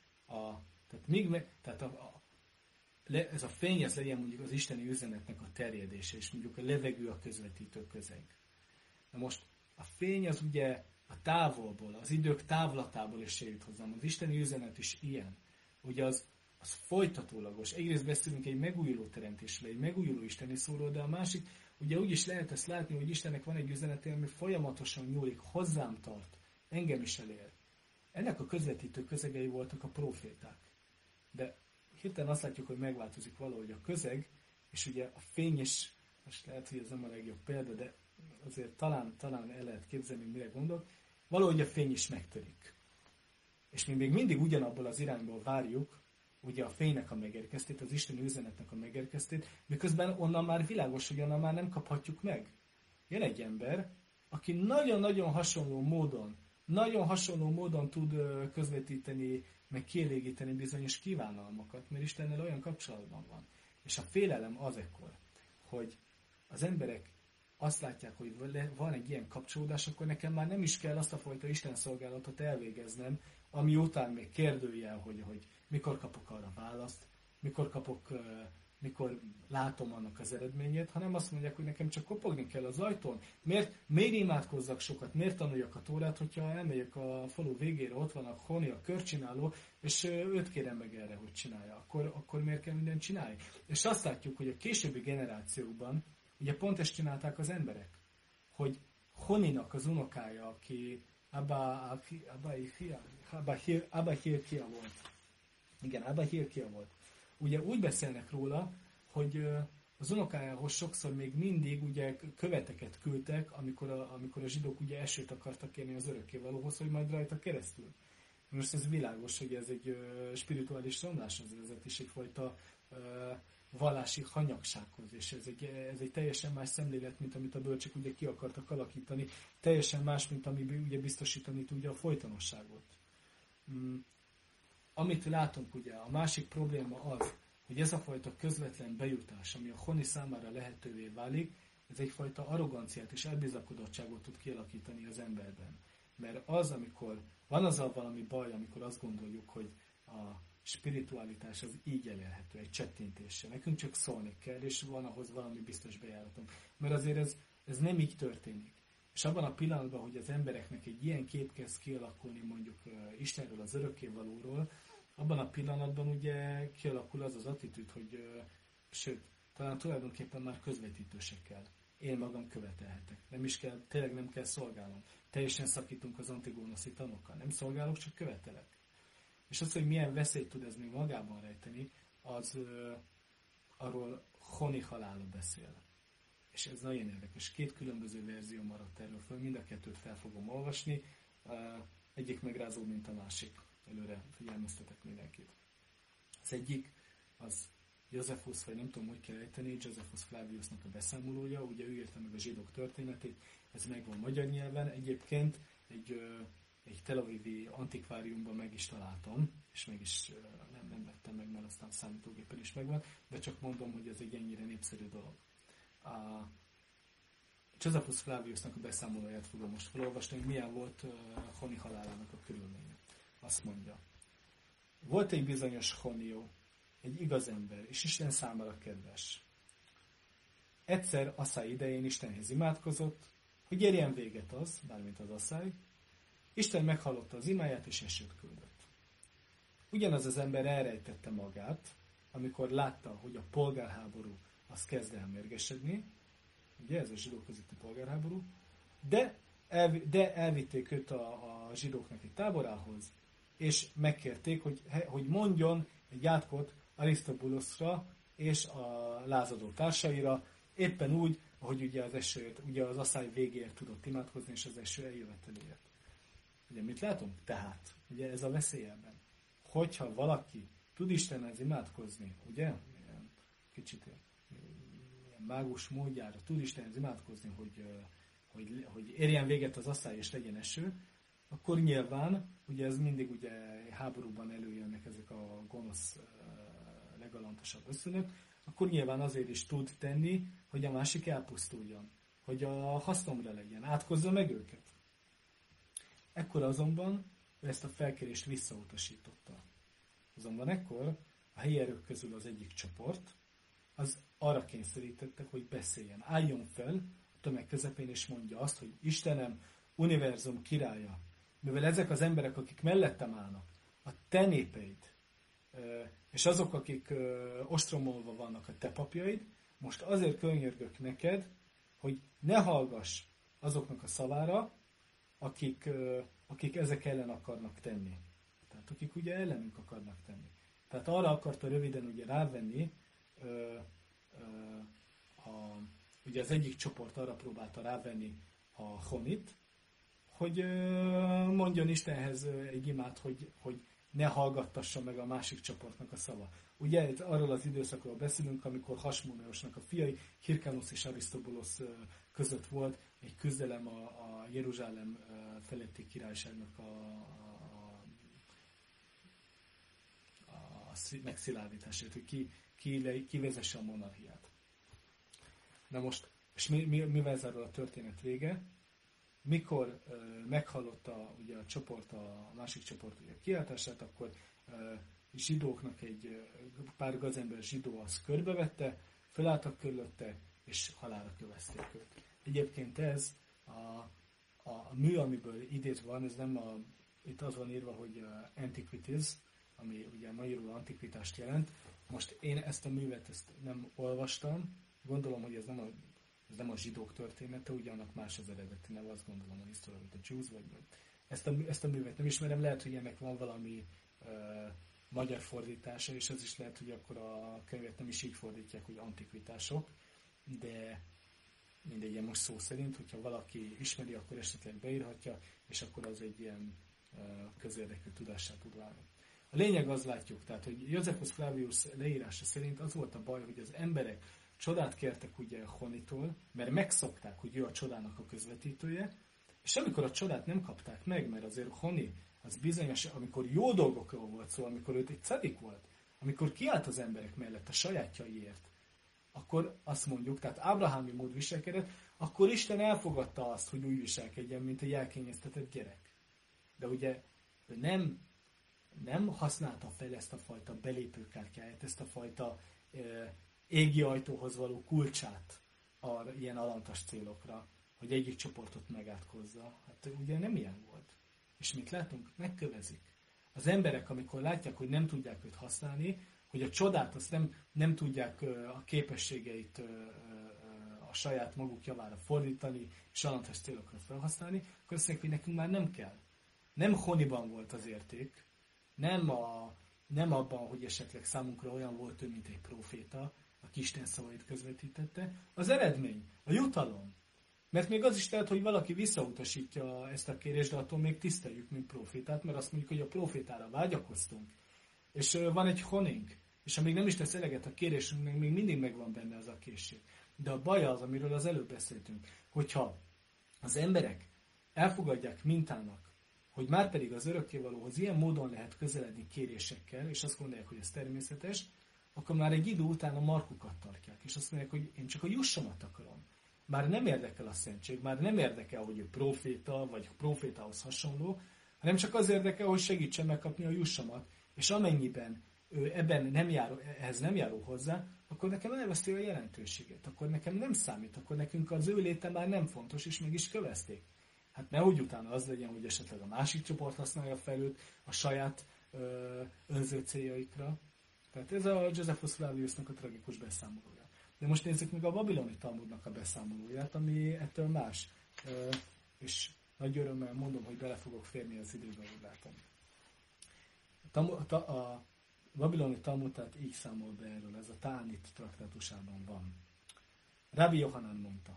Ez a fény, ez legyen mondjuk az isteni üzenetnek a terjedése, és mondjuk a levegő a közvetítő közeg. Na most a fény az ugye a távolból, az idők távlatából is eljut hozzám. Az isteni üzenet is ilyen. Ugye az folytatólagos. Egyrészt beszélünk egy megújuló teremtésről, egy megújuló isteni szóról, de a másik, ugye úgy is lehet ezt látni, hogy Istennek van egy üzenete, ami folyamatosan nyúlik, hozzám tart, engem is elér. Ennek a közvetítő közegei voltak a proféták. De hirtelen azt látjuk, hogy megváltozik valahogy a közeg, és ugye a fény is, most lehet, hogy ez nem a legjobb példa, de azért talán el lehet képzelni, mire gondolok, valahogy a fény is megtörik. És mi még mindig ugyanabból az irányból várjuk, ugye a fénynek a megérkeztét, az isteni üzenetnek a megérkeztét, miközben onnan már világos, hogy onnan már nem kaphatjuk meg. Jön egy ember, aki nagyon-nagyon hasonló módon tud közvetíteni, meg kielégíteni bizonyos kívánalmakat, mert Istennel olyan kapcsolatban van. És a félelem az ekkor, hogy az emberek azt látják, hogy van egy ilyen kapcsolódás, akkor nekem már nem is kell azt a fajta Isten szolgálatot elvégeznem, ami után még kérdőjel, hogy mikor kapok arra választ, mikor látom annak az eredményét, hanem azt mondják, hogy nekem csak kopogni kell az ajtón. Miért imádkozzak sokat, miért tanuljak a Tórát, hogyha elmegyek a falu végére, ott van a Honi, a körcsináló, és őt kérem meg erre, hogy csinálja. Akkor miért kell mindent csinálni? És azt látjuk, hogy a későbbi generációkban ugye pont ezt csinálták az emberek, hogy Honinak az unokája, aki Abba Hilkia volt. Igen, Abba Hilkia volt. Ugye úgy beszélnek róla, hogy az unokájához sokszor még mindig ugye követeket küldtek, amikor a zsidók ugye esőt akartak kérni az örökkévalóhoz, hogy majd rajta keresztül. Most ez világos, hogy ez egy spirituális romláshoz vezet, és egyfajta vallási hanyagsághoz, és ez egy teljesen más szemlélet, mint amit a bölcsek ugye ki akartak alakítani, teljesen más, mint ami ugye biztosítani tudja a folytonosságot. Amit látunk ugye, a másik probléma az, hogy ez a fajta közvetlen bejutás, ami a Honi számára lehetővé válik, ez egyfajta arroganciát és elbizakodottságot tud kialakítani az emberben. Mert az, amikor van azzal valami baj, amikor azt gondoljuk, hogy a spiritualitás az így elérhető, egy csettintéssel. Nekünk csak szólni kell, és van ahhoz valami biztos bejáratom. Mert azért ez nem így történik. És abban a pillanatban, hogy az embereknek egy ilyen kép kezd kialakulni mondjuk Istenről, az örökkévalóról, abban a pillanatban ugye kialakul az az attitűd, hogy sőt, talán tulajdonképpen már közvetítősekkel. én magam követelhetek. Nem is kell, tényleg nem kell szolgálnom. Teljesen szakítunk az antigónoszi tanokkal. Nem szolgálok, csak követelek. És az, hogy milyen veszélyt tud ez még magában rejteni, az arról Honi halála beszél. És ez nagyon érdekes. 2 különböző verzió maradt erről föl, mind a kettőt fel fogom olvasni. Egyik megrázó, mint a másik. Előre figyelmeztetek mindenkit. Az egyik, az Josephus, vagy nem tudom, hogy kell ejteni, Josephus Flaviusnak a beszámolója, ugye ő írta meg a zsidók történetét, ez megvan magyar nyelven. Egyébként egy Tel Avivi antikváriumban meg is találtam, és meg is nem vettem meg, mert aztán számítógépen is megvan, de csak mondom, hogy ez egy ennyire népszerű dolog. Josephus Flaviusnak a beszámolóját fogom most felolvasni, hogy milyen volt Honi halálának a körülménye. Azt mondja. Volt egy bizonyos Honió, egy igaz ember, és Isten számára kedves. Egyszer asszály idején Istenhez imádkozott, hogy érjen véget az, bármint az asszály. Isten meghallotta az imáját, és esőt küldött. Ugyanaz az ember elrejtette magát, amikor látta, hogy a polgárháború az kezd elmérgesedni, ugye ez a zsidók közötti polgárháború, de elvitték őt a zsidóknak egy táborához, és megkérték, hogy mondjon egy átkot Arisztobulosra és a lázadó társaira, éppen úgy, ahogy ugye az asszály végéért tudott imádkozni, és az eső eljöveteléért. Ugye mit látunk? Tehát, ugye ez a veszély ebben. Hogyha valaki tud Istenhez imádkozni, ugye, kicsit ilyen mágus módjára tud Istenhez imádkozni, hogy érjen véget az asszály és legyen eső, akkor nyilván, ugye ez mindig ugye háborúban előjönnek ezek a gonosz, legalantosabb ösztönök, akkor nyilván azért is tud tenni, hogy a másik elpusztuljon, hogy a hasznomra legyen, átkozza meg őket. Ekkor azonban ezt a felkérést visszautasította. Azonban ekkor a helyi erők közül az egyik csoport, az arra kényszerítette, hogy beszéljen. Álljon fel a tömeg közepén, és mondja azt, hogy Istenem, univerzum királya, mivel ezek az emberek, akik mellettem állnak, a te népeid, és azok, akik ostromolva vannak, a te papjaid, most azért könyörgök neked, hogy ne hallgass azoknak a szavára, akik ezek ellen akarnak tenni. Tehát akik ugye ellenünk akarnak tenni. Tehát arra akarta röviden ugye rávenni, ugye az egyik csoport arra próbálta rávenni a Honit, hogy mondjon Istenhez egy imát, hogy ne hallgattassa meg a másik csoportnak a szava. Ugye arról az időszakról beszélünk, amikor Hasmoneosnak a fiai, Hirkánosz és Arisztobulosz között volt egy küzdelem a Jeruzsálem feletti királyságnak a megszilárdítását, hogy ki vezesse a monarchiát. Na most, és mivel zárul a történet vége? Mikor meghallotta ugye a másik csoport ugye kiáltását, akkor zsidóknak egy pár gazember zsidó az körbevette, felálltak körülötte, és halálra kövezték őt. Egyébként ez a mű, amiből idézve van, ez nem itt az van írva, hogy Antiquities, ami ugye magyarul antikvitást jelent. Most én ezt a művet nem olvastam, gondolom, hogy ez nem a zsidók története, ugye annak más az eredeti neve, azt gondolom, a History of the Jews, vagy ezt a művet nem ismerem, lehet, hogy ennek van valami magyar fordítása, és az is lehet, hogy akkor a könyvet nem is így fordítják, hogy antikvitások, de mindegy, ilyen most szó szerint, hogyha valaki ismeri, akkor esetleg beírhatja, és akkor az egy ilyen közérdekű tudássá tud válni. A lényeg az látjuk, tehát, hogy Josephus Flavius leírása szerint az volt a baj, hogy az emberek csodát kértek ugye Honitól, mert megszokták, hogy ő a csodának a közvetítője, és amikor a csodát nem kapták meg, mert azért Honi az bizonyos, amikor jó dolgokról volt szó, amikor őt egy cadik volt, amikor kiállt az emberek mellett a sajátjaiért, akkor azt mondjuk, tehát ábrahámi mód viselkedett, akkor Isten elfogadta azt, hogy úgy viselkedjen, mint egy elkényeztetett gyerek. De ugye nem használta fel ezt a fajta belépőkártyáját, ezt a fajta égi ajtóhoz való kulcsát ilyen alantas célokra, hogy egyik csoportot megátkozza. Hát ugye nem ilyen volt. És mit látunk? Megkövezik. Az emberek, amikor látják, hogy nem tudják őt használni, hogy a csodát, azt nem tudják a képességeit, a a saját maguk javára fordítani, és alantas célokra felhasználni, akkor azt mondják, hogy nekünk már nem kell. Nem Honiban volt az érték, nem abban, hogy esetleg számunkra olyan volt ő, mint egy próféta, aki Isten szavait közvetítette. Az eredmény, a jutalom. Mert még az is lehet, hogy valaki visszautasítja ezt a kérést, de attól még tiszteljük, mint profétát, mert azt mondjuk, hogy a profétára vágyakoztunk. És van egy honink, és amíg nem is tesz eleget a kérésünknek, még mindig megvan benne az a készség. De a baj az, amiről az előbb beszéltünk, hogyha az emberek elfogadják mintának, hogy már pedig az örökkévalóhoz ilyen módon lehet közeledni kérésekkel, és azt gondolják, hogy ez természetes, akkor már egy idő után a markukat tartják, és azt mondják, hogy én csak a jussamat akarom. Már nem érdekel a szentség, már nem érdekel, hogy ő proféta, vagy profétához hasonló, hanem csak az érdekel, hogy segítsen megkapni a jussamat, és amennyiben ő ehhez nem járul hozzá, akkor nekem elveszti a jelentőségét, akkor nekem nem számít, akkor nekünk az ő léte már nem fontos, és meg is kövezték. Hát nehogy utána az legyen, hogy esetleg a másik csoport használja fel őt a saját önző céljaikra. Tehát ez a Josephus Flaviusnak a tragikus beszámolója. De most nézzük meg a babiloni Talmudnak a beszámolóját, ami ettől más. És nagy örömmel mondom, hogy bele fogok férni az időbe, úgy látom. A babiloni Talmud tehát így számol be erről, ez a Tánit traktátusában van. Rabbi Yohanan mondta,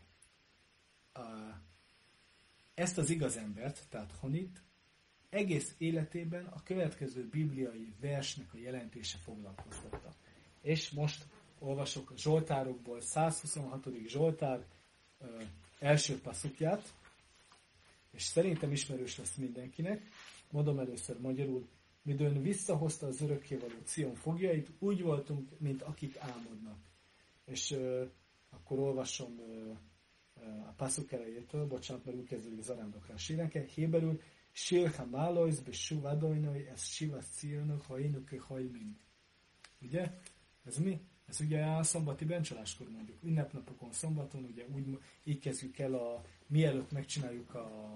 ezt az igaz embert, tehát Honit, egész életében a következő bibliai versnek a jelentése foglalkoztatta. És most olvasok a Zsoltárokból 126. Zsoltár első passzukját, és szerintem ismerős lesz mindenkinek. Mondom először magyarul, midőn visszahozta az örökkévaló Cion fogjait, úgy voltunk, mint akik álmodnak. És akkor olvasom a passzuk elejétől, bocsánat, mert úgy kezdődik zarándokra a sírenke, héberül, Sir Hamálois, Beshuv Adonai, ez Sivas Cionok, Hainuke Haimin. Ugye? Ez mi? Ez ugye a szombati bencsaláskor mondjuk, ünnepnapokon, szombaton, ugye így kezdjük el, mielőtt megcsináljuk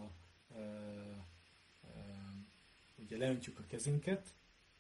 ugye leöntjük a kezünket,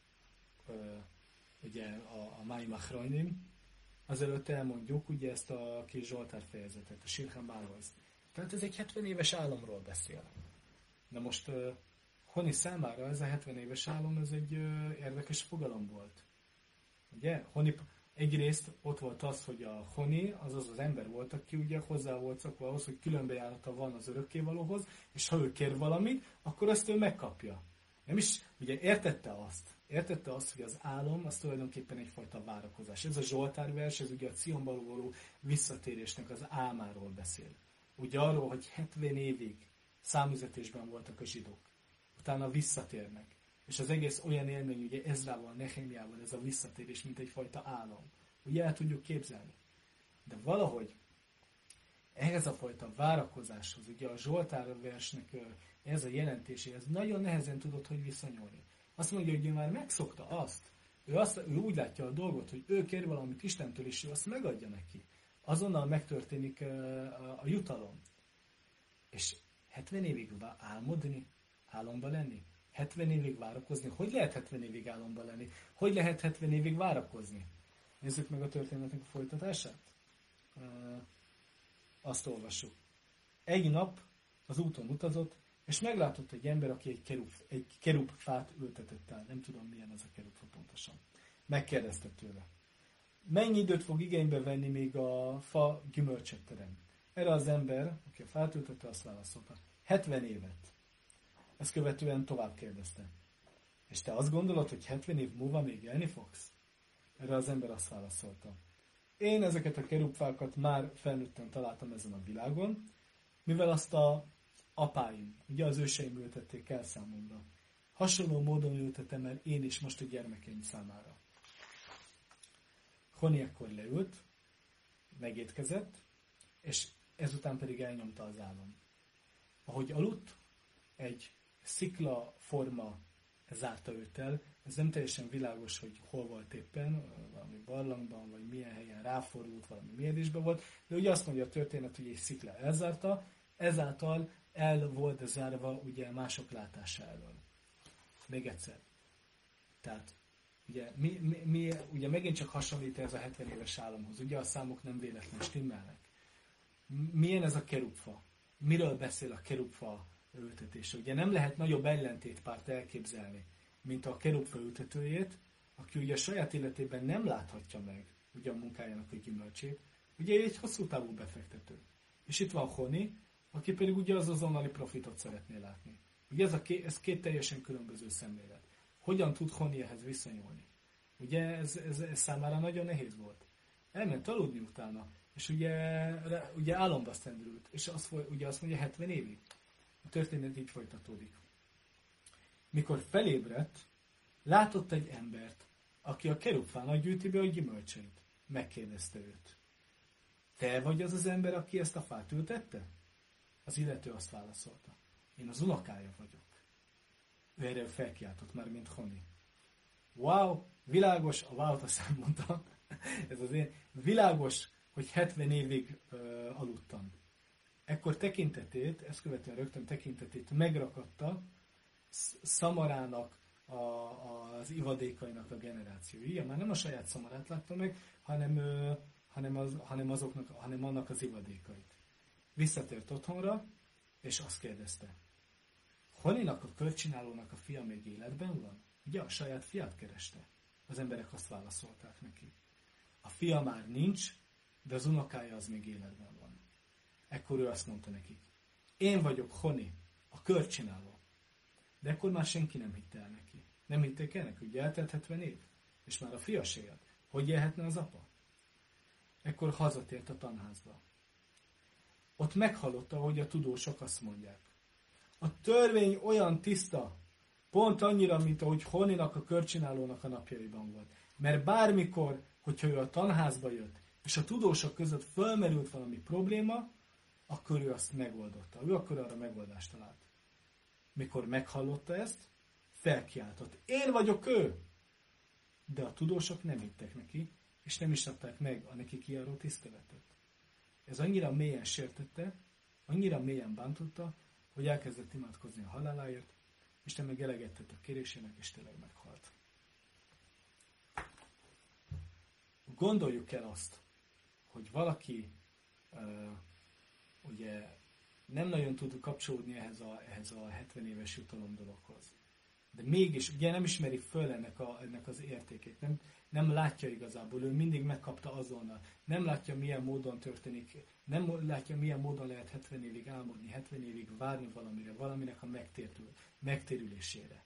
ugye a Maim Achrayim, azelőtt elmondjuk ugye ezt a kis Zsoltár fejezetet, a Sirhan Bálhoz. Tehát ez egy 70 éves álomról beszél. Na most Honi számára ez a 70 éves álom, ez egy érdekes fogalom volt. Ugye? Egyrészt ott volt az, hogy a Honi, azaz az ember volt, aki ugye hozzá volt szokva ahhoz, hogy különbejárata van az örökkévalóhoz, és ha ő kér valamit, akkor azt ő megkapja. Nem is, ugye értette azt, hogy az álom, az tulajdonképpen egyfajta várakozás. Ez a Zsoltár vers, ez ugye a Cionba való visszatérésnek az álmáról beszél. Ugye arról, hogy 70 évig számüzetésben voltak a zsidók. Utána visszatérnek. És az egész olyan élmény, ugye Ezrával, Nehemiával ez a visszatérés, mint egyfajta álom. Ugye el tudjuk képzelni. De valahogy ehhez a fajta várakozáshoz, ugye a Zsoltár versnek ez a jelentéséhez nagyon nehezen tudott, hogy viszonyulni. Azt mondja, hogy ő már megszokta azt. Ő úgy látja a dolgot, hogy ő kér valamit Istentől, és ő azt megadja neki. Azonnal megtörténik a jutalom. És 70 évig álmodni, álomba lenni? 70 évig várakozni? Hogy lehet 70 évig álomba lenni? Hogy lehet 70 évig várakozni? Nézzük meg a történetnek a folytatását. Azt olvassuk. Egy nap az úton utazott, és meglátott egy ember, aki egy kerub fát ültetett el. Nem tudom, milyen az a kerubfa pontosan. Megkérdezte tőle. Mennyi időt fog igénybe venni, még a fa gyümölcsöt terem? Erre az ember, aki a fát ültette, azt válaszolta. 70 évet. Ezt követően tovább kérdezte. És te azt gondolod, hogy 70 év múlva még élni fogsz? Erre az ember azt válaszolta. Én ezeket a kerubfákat már felnőtten találtam ezen a világon, mivel azt a apáim, ugye az őseim ültették el számomra. Hasonló módon ültetem el én is most a gyermekeim számára. Honi ekkor leült, megétkezett, és ezután pedig elnyomta az álom. Ahogy aludt, egy szikla forma zárta őt el. Ez nem teljesen világos, hogy hol volt éppen, valami barlangban, vagy milyen helyen ráfordult, valami mérdésben volt, de ugye azt mondja a történet, hogy egy szikla elzárta, ezáltal el volt zárva ugye mások látása elől. Még egyszer. Tehát ugye, ugye megint csak hasonlít ez a 70 éves álomhoz. Ugye a számok nem véletlen stimmelnek. Milyen ez a kerubfa? Miről beszél a kerubfa ültetése? Ugye nem lehet nagyobb ellentétpárt elképzelni, mint a kerubfa ültetőjét, aki ugye a saját életében nem láthatja meg ugye a munkájának a gyümölcsét, ugye egy hosszú távú befektető. És itt van Honi, aki pedig ugye az azonnali profitot szeretné látni. Ugye ez két teljesen különböző szemlélet. Hogyan tud Honi ehhez viszonyulni? Ugye ez számára nagyon nehéz volt. Elment aludni utána, és ugye álomba szendrült, és ugye azt mondja 70 évig. A történet így folytatódik. Mikor felébredt, látott egy embert, aki a kerubfának gyűjti be a gyümölcseit. Megkérdezte őt. Te vagy az az ember, aki ezt a fát ültette? Az illető azt válaszolta. Én az unokája vagyok. Ő erre felkiáltott már, mint Honi. Wow, világos, a wow-t azt mondta. Ez az én. Világos, hogy 70 évig aludtam. Ekkor tekintetét, ezt követően rögtön tekintetét megrakatta szamarának, az ivadékainak a generációi. Már nem a saját szamarát látta meg, hanem annak az ivadékait. Visszatért otthonra, és azt kérdezte. Honinak a körcsinálónak a fia még életben van? Ugye a saját fiát kereste. Az emberek azt válaszolták neki. A fia már nincs, de az unokája az még életben van. Ekkor ő azt mondta nekik. Én vagyok Honi, a körcsináló. De ekkor már senki nem hitte el neki. Nem hitték el neki, ugye eltelt 70 év. És már a fia se élt. Hogy élhetne az apa? Ekkor hazatért a tanházba. Ott meghallotta, hogy a tudósok azt mondják. A törvény olyan tiszta, pont annyira, mint ahogy Honinak a körcsinálónak a napjaiban volt. Mert bármikor, hogyha ő a tanházba jött, és a tudósok között fölmerült valami probléma, akkor ő azt megoldotta. Ő akkor arra megoldást talált. Mikor meghallotta ezt, felkiáltott. Én vagyok ő! De a tudósok nem hittek neki, és nem is adták meg a neki kijáró tiszteletet. Ez annyira mélyen sértette, annyira mélyen bántotta, hogy elkezdett imádkozni a haláláért, Isten meg eleget tett a kérésének, és tényleg meghalt. Gondoljuk el azt, hogy valaki ugye nem nagyon tud kapcsolódni ehhez a 70 éves jutalom dologhoz. De mégis ugye nem ismeri föl ennek az értékét, nem látja igazából, ő mindig megkapta azonnal, nem látja milyen módon történik, nem látja milyen módon lehet 70 évig álmodni, 70 évig várni valamire, valaminek a megtérülésére.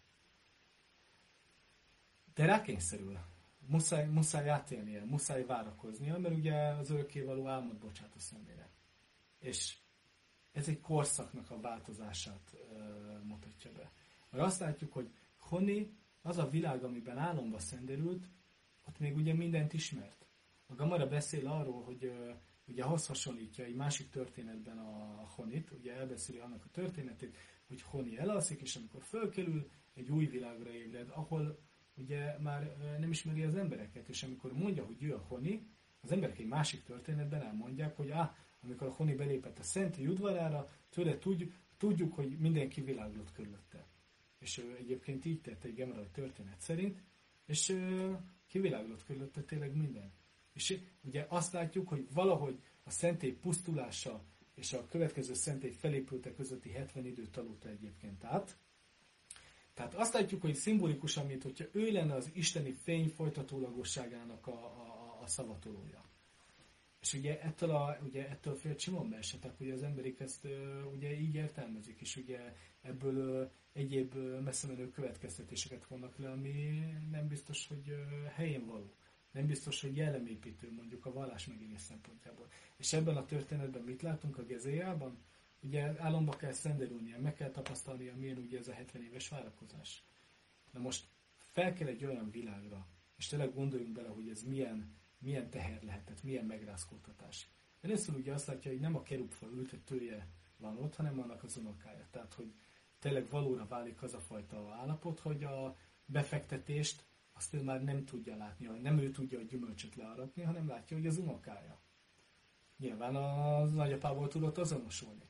De rákényszerül, muszáj átélnie, muszáj várakoznia, mert ugye az örökkévaló álmod bocsát a szemére. És ez egy korszaknak a változását mutatja be. Mert azt látjuk, hogy Honi, az a világ, amiben álomba szenderült, ott még ugye mindent ismert. A Gamara beszél arról, hogy ugye ahhoz hasonlítja egy másik történetben a Honit, ugye elbeszéli annak a történetét, hogy Honi elalszik, és amikor fölkerül, egy új világra ébred, ahol ugye már nem ismeri az embereket, és amikor mondja, hogy ő a Honi, az emberek egy másik történetben elmondják, hogy amikor a Honi belépett a szentri udvarára, tőle tudjuk, hogy mindenki világlott körülötte. És ő egyébként így tett egy gemerai történet szerint, és kiviláglott körülötte tényleg minden. És ugye azt látjuk, hogy valahogy a szentély pusztulása és a következő szentély felépülte közötti 70 időt tanulta egyébként át. Tehát azt látjuk, hogy szimbolikusan, mint hogyha ő lenne az isteni fény folytatólagosságának a szavatolója. És ugye ettől fél Simon beesetek, hogy az emberek ezt ugye így értelmezik, és ugye ebből egyéb messzemenő következtetéseket vonnak le, ami nem biztos, hogy helyén való. Nem biztos, hogy jellemépítő mondjuk a vallás megélés szempontjából. És ebben a történetben mit látunk a Gezéjában? Ugye álomba kell szenderülnie, meg kell tapasztalnia, milyen ugye ez a 70 éves várakozás. Na most fel kell egy olyan világra, és tényleg gondoljunk bele, hogy ez milyen teher lehetett, milyen megrázkódtatás. Először ugye azt látja, hogy nem a kerubfa ültetője van ott, hanem annak az unokája. Tehát, hogy tényleg valóra válik az a fajta állapot, hogy a befektetést azt ő már nem tudja látni, nem ő tudja a gyümölcsöt learatni, hanem látja, hogy az unokája. Nyilván az nagyapából tudott azonosulni.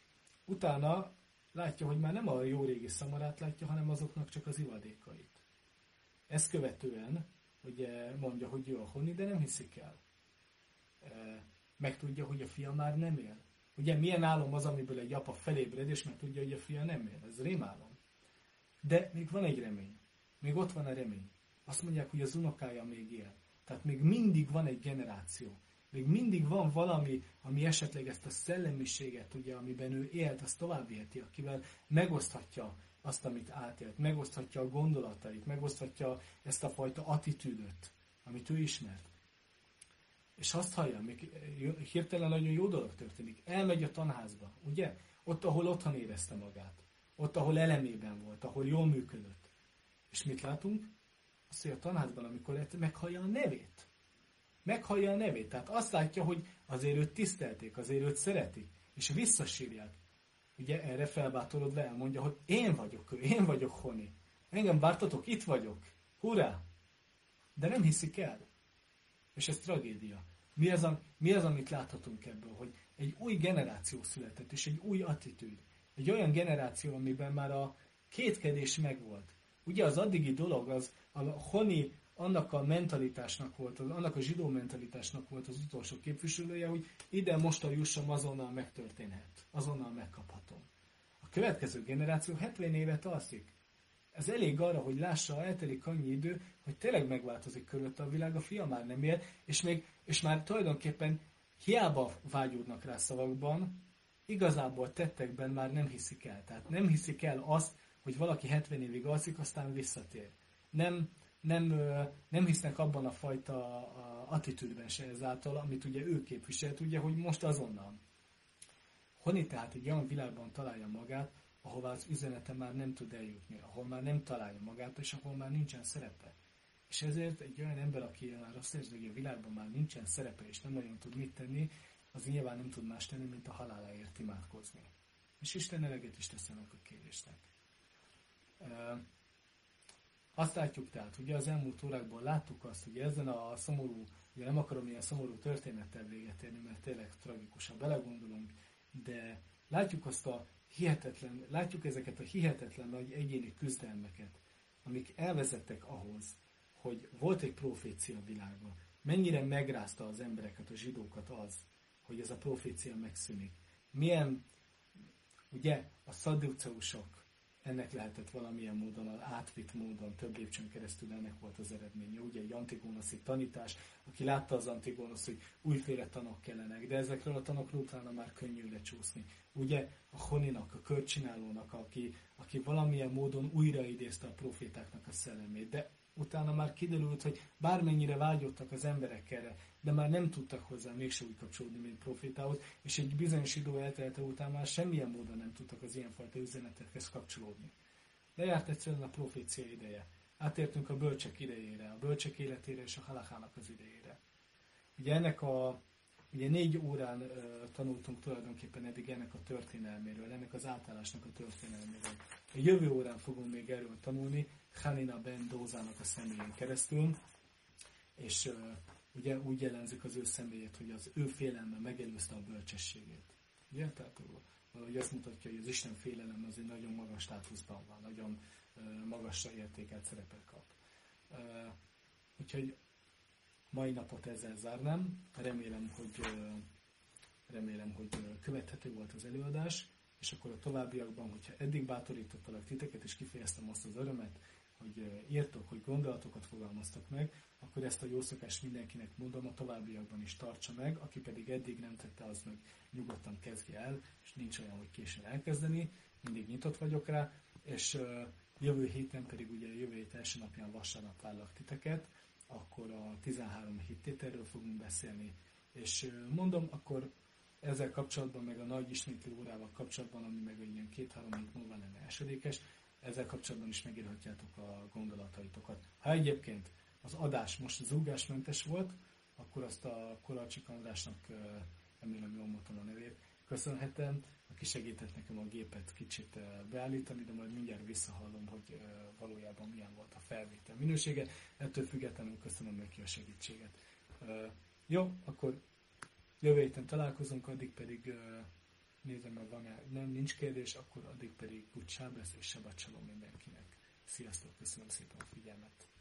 Utána látja, hogy már nem a jó régi szamarát látja, hanem azoknak csak az ivadékait. Ezt követően ugye mondja, hogy jó a Honi, de nem hiszik el. Megtudja, hogy a fia már nem él. Ugye milyen álom az, amiből egy apa felébred, és mert tudja, hogy a fia nem él. Ez rémálom. De még van egy remény. Még ott van a remény. Azt mondják, hogy az unokája még él. Tehát még mindig van egy generáció. Még mindig van valami, ami esetleg ezt a szellemiséget, ugye, amiben ő élt, azt továbbviheti, akivel megoszthatja azt, amit átélt, megoszthatja a gondolatait, megoszthatja ezt a fajta attitűdöt, amit ő ismert. És azt hallja, még hirtelen nagyon jó dolog történik. Elmegy a tanházba, ugye? Ott, ahol otthon érezte magát. Ott, ahol elemében volt, ahol jól működött. És mit látunk? Azt, hogy a tanházban, amikor meghallja a nevét. Meghallja a nevét. Tehát azt látja, hogy azért őt tisztelték, azért őt szeretik. És visszasírják. Ugye erre felbátorodva elmondja, hogy én vagyok ő, én vagyok Honi. Engem vártatok, itt vagyok. Hurrá! De nem hiszik el. És ez tragédia. Mi az, amit láthatunk ebből? Hogy egy új generáció született, és egy új attitűd. Egy olyan generáció, amiben már a kétkedés megvolt. Ugye az addigi dolog, az a Honi annak a mentalitásnak volt, annak a zsidó mentalitásnak volt az utolsó képviselője, hogy ide most a jussam, azonnal megtörténhet. Azonnal megkaphatom. A következő generáció 70 évet alszik. Ez elég arra, hogy lássa, eltelik annyi idő, hogy tényleg megváltozik körülötte a világ, a fia már nem él, és már tulajdonképpen hiába vágyódnak rá szavakban, igazából tettekben már nem hiszik el. Tehát nem hiszik el azt, hogy valaki 70 évig alszik, aztán visszatér. Nem hisznek abban a fajta attitűdben se ezáltal, amit ugye ő képviselt, ugye, hogy most azonnal. Honi tehát egy olyan világban találja magát, ahová az üzenete már nem tud eljutni, ahol már nem találja magát, és ahol már nincsen szerepe. És ezért egy olyan ember, aki már azt érzi, hogy a világban már nincsen szerepe, és nem nagyon tud mit tenni, az nyilván nem tud más tenni, mint a haláláért imádkozni. És Isten eleget is tesz ennek a kérésnek. Azt látjuk tehát, ugye az elmúlt órákból láttuk azt, hogy ezen a szomorú, ugye nem akarom ilyen szomorú történettel véget érni, mert tényleg tragikus, ha belegondolunk, de látjuk látjuk ezeket a hihetetlen nagy egyéni küzdelmeket, amik elvezettek ahhoz, hogy volt egy profécia a világban. Mennyire megrázta az embereket, a zsidókat az, hogy ez a profécia megszűnik. Milyen, ugye, a szadduceusok, ennek lehetett valamilyen módon, átvitt módon, több lépcsőn keresztül ennek volt az eredménye. Ugye egy antigónoszi tanítás, aki látta az antigónosz, hogy újféle tanok kellenek, de ezekről a tanokról utána már könnyű lecsúszni. Ugye a Honinak, a körcsinálónak, aki valamilyen módon újraidézte a profétáknak a szellemét, de utána már kiderült, hogy bármennyire vágyottak az emberek erre, de már nem tudtak hozzá mégse úgy kapcsolódni, mint profétához, és egy bizonyos idő eltelte után már semmilyen módon nem tudtak az ilyenfajta üzenetekhez kapcsolódni. Lejárt egyszerűen a profécia ideje. Átértünk a bölcsek idejére, a bölcsek életére és a halachának az idejére. Ugye 4 órán tanultunk tulajdonképpen eddig ennek a történelméről, ennek az átállásnak a történelméről. A jövő órán fogunk még erről tanulni, Hanina ben Dózának a személyén keresztül, és ugye úgy jellemzik az ő személyét, hogy az ő félelme megelőzte a bölcsességét. Ugye? Tehát valahogy azt mutatja, hogy az Isten félelem az egy nagyon magas státuszban van, nagyon magasra értékelt szerepet kap. Úgyhogy mai napot ezzel zárnám. Remélem, hogy követhető volt az előadás, és akkor a továbbiakban, hogyha eddig bátorítottalak titeket, és kifejeztem azt az örömet, hogy írtok, hogy gondolatokat fogalmaztak meg, akkor ezt a jó szokást mindenkinek mondom, a továbbiakban is tartsa meg, aki pedig eddig nem tette, az meg nyugodtan kezdje el, és nincs olyan, hogy későn elkezdeni, mindig nyitott vagyok rá, és jövő héten pedig ugye jövő hét első napján vasárnap várlak titeket, akkor a 13 hittételről fogunk beszélni, és mondom, akkor ezzel kapcsolatban, meg a nagy ismétlő órával kapcsolatban, ami meg egy ilyen 2-3 hét múlva lenne esedékes, ezzel kapcsolatban is megírhatjátok a gondolataitokat. Ha egyébként az adás most zúgásmentes volt, akkor azt a Kolarcsik Andrásnak, remélem jól mondtam a nevét, köszönhetem, aki segített nekem a gépet kicsit beállítani, de majd mindjárt visszahallom, hogy valójában milyen volt a felvétel minősége. Ettől függetlenül köszönöm neki a segítséget. Jó, akkor jövő héten találkozunk, addig pedig nézem meg, nincs kérdés, akkor addig pedig Gut Sábesz és Sabat Shalom mindenkinek. Sziasztok, köszönöm szépen a figyelmet!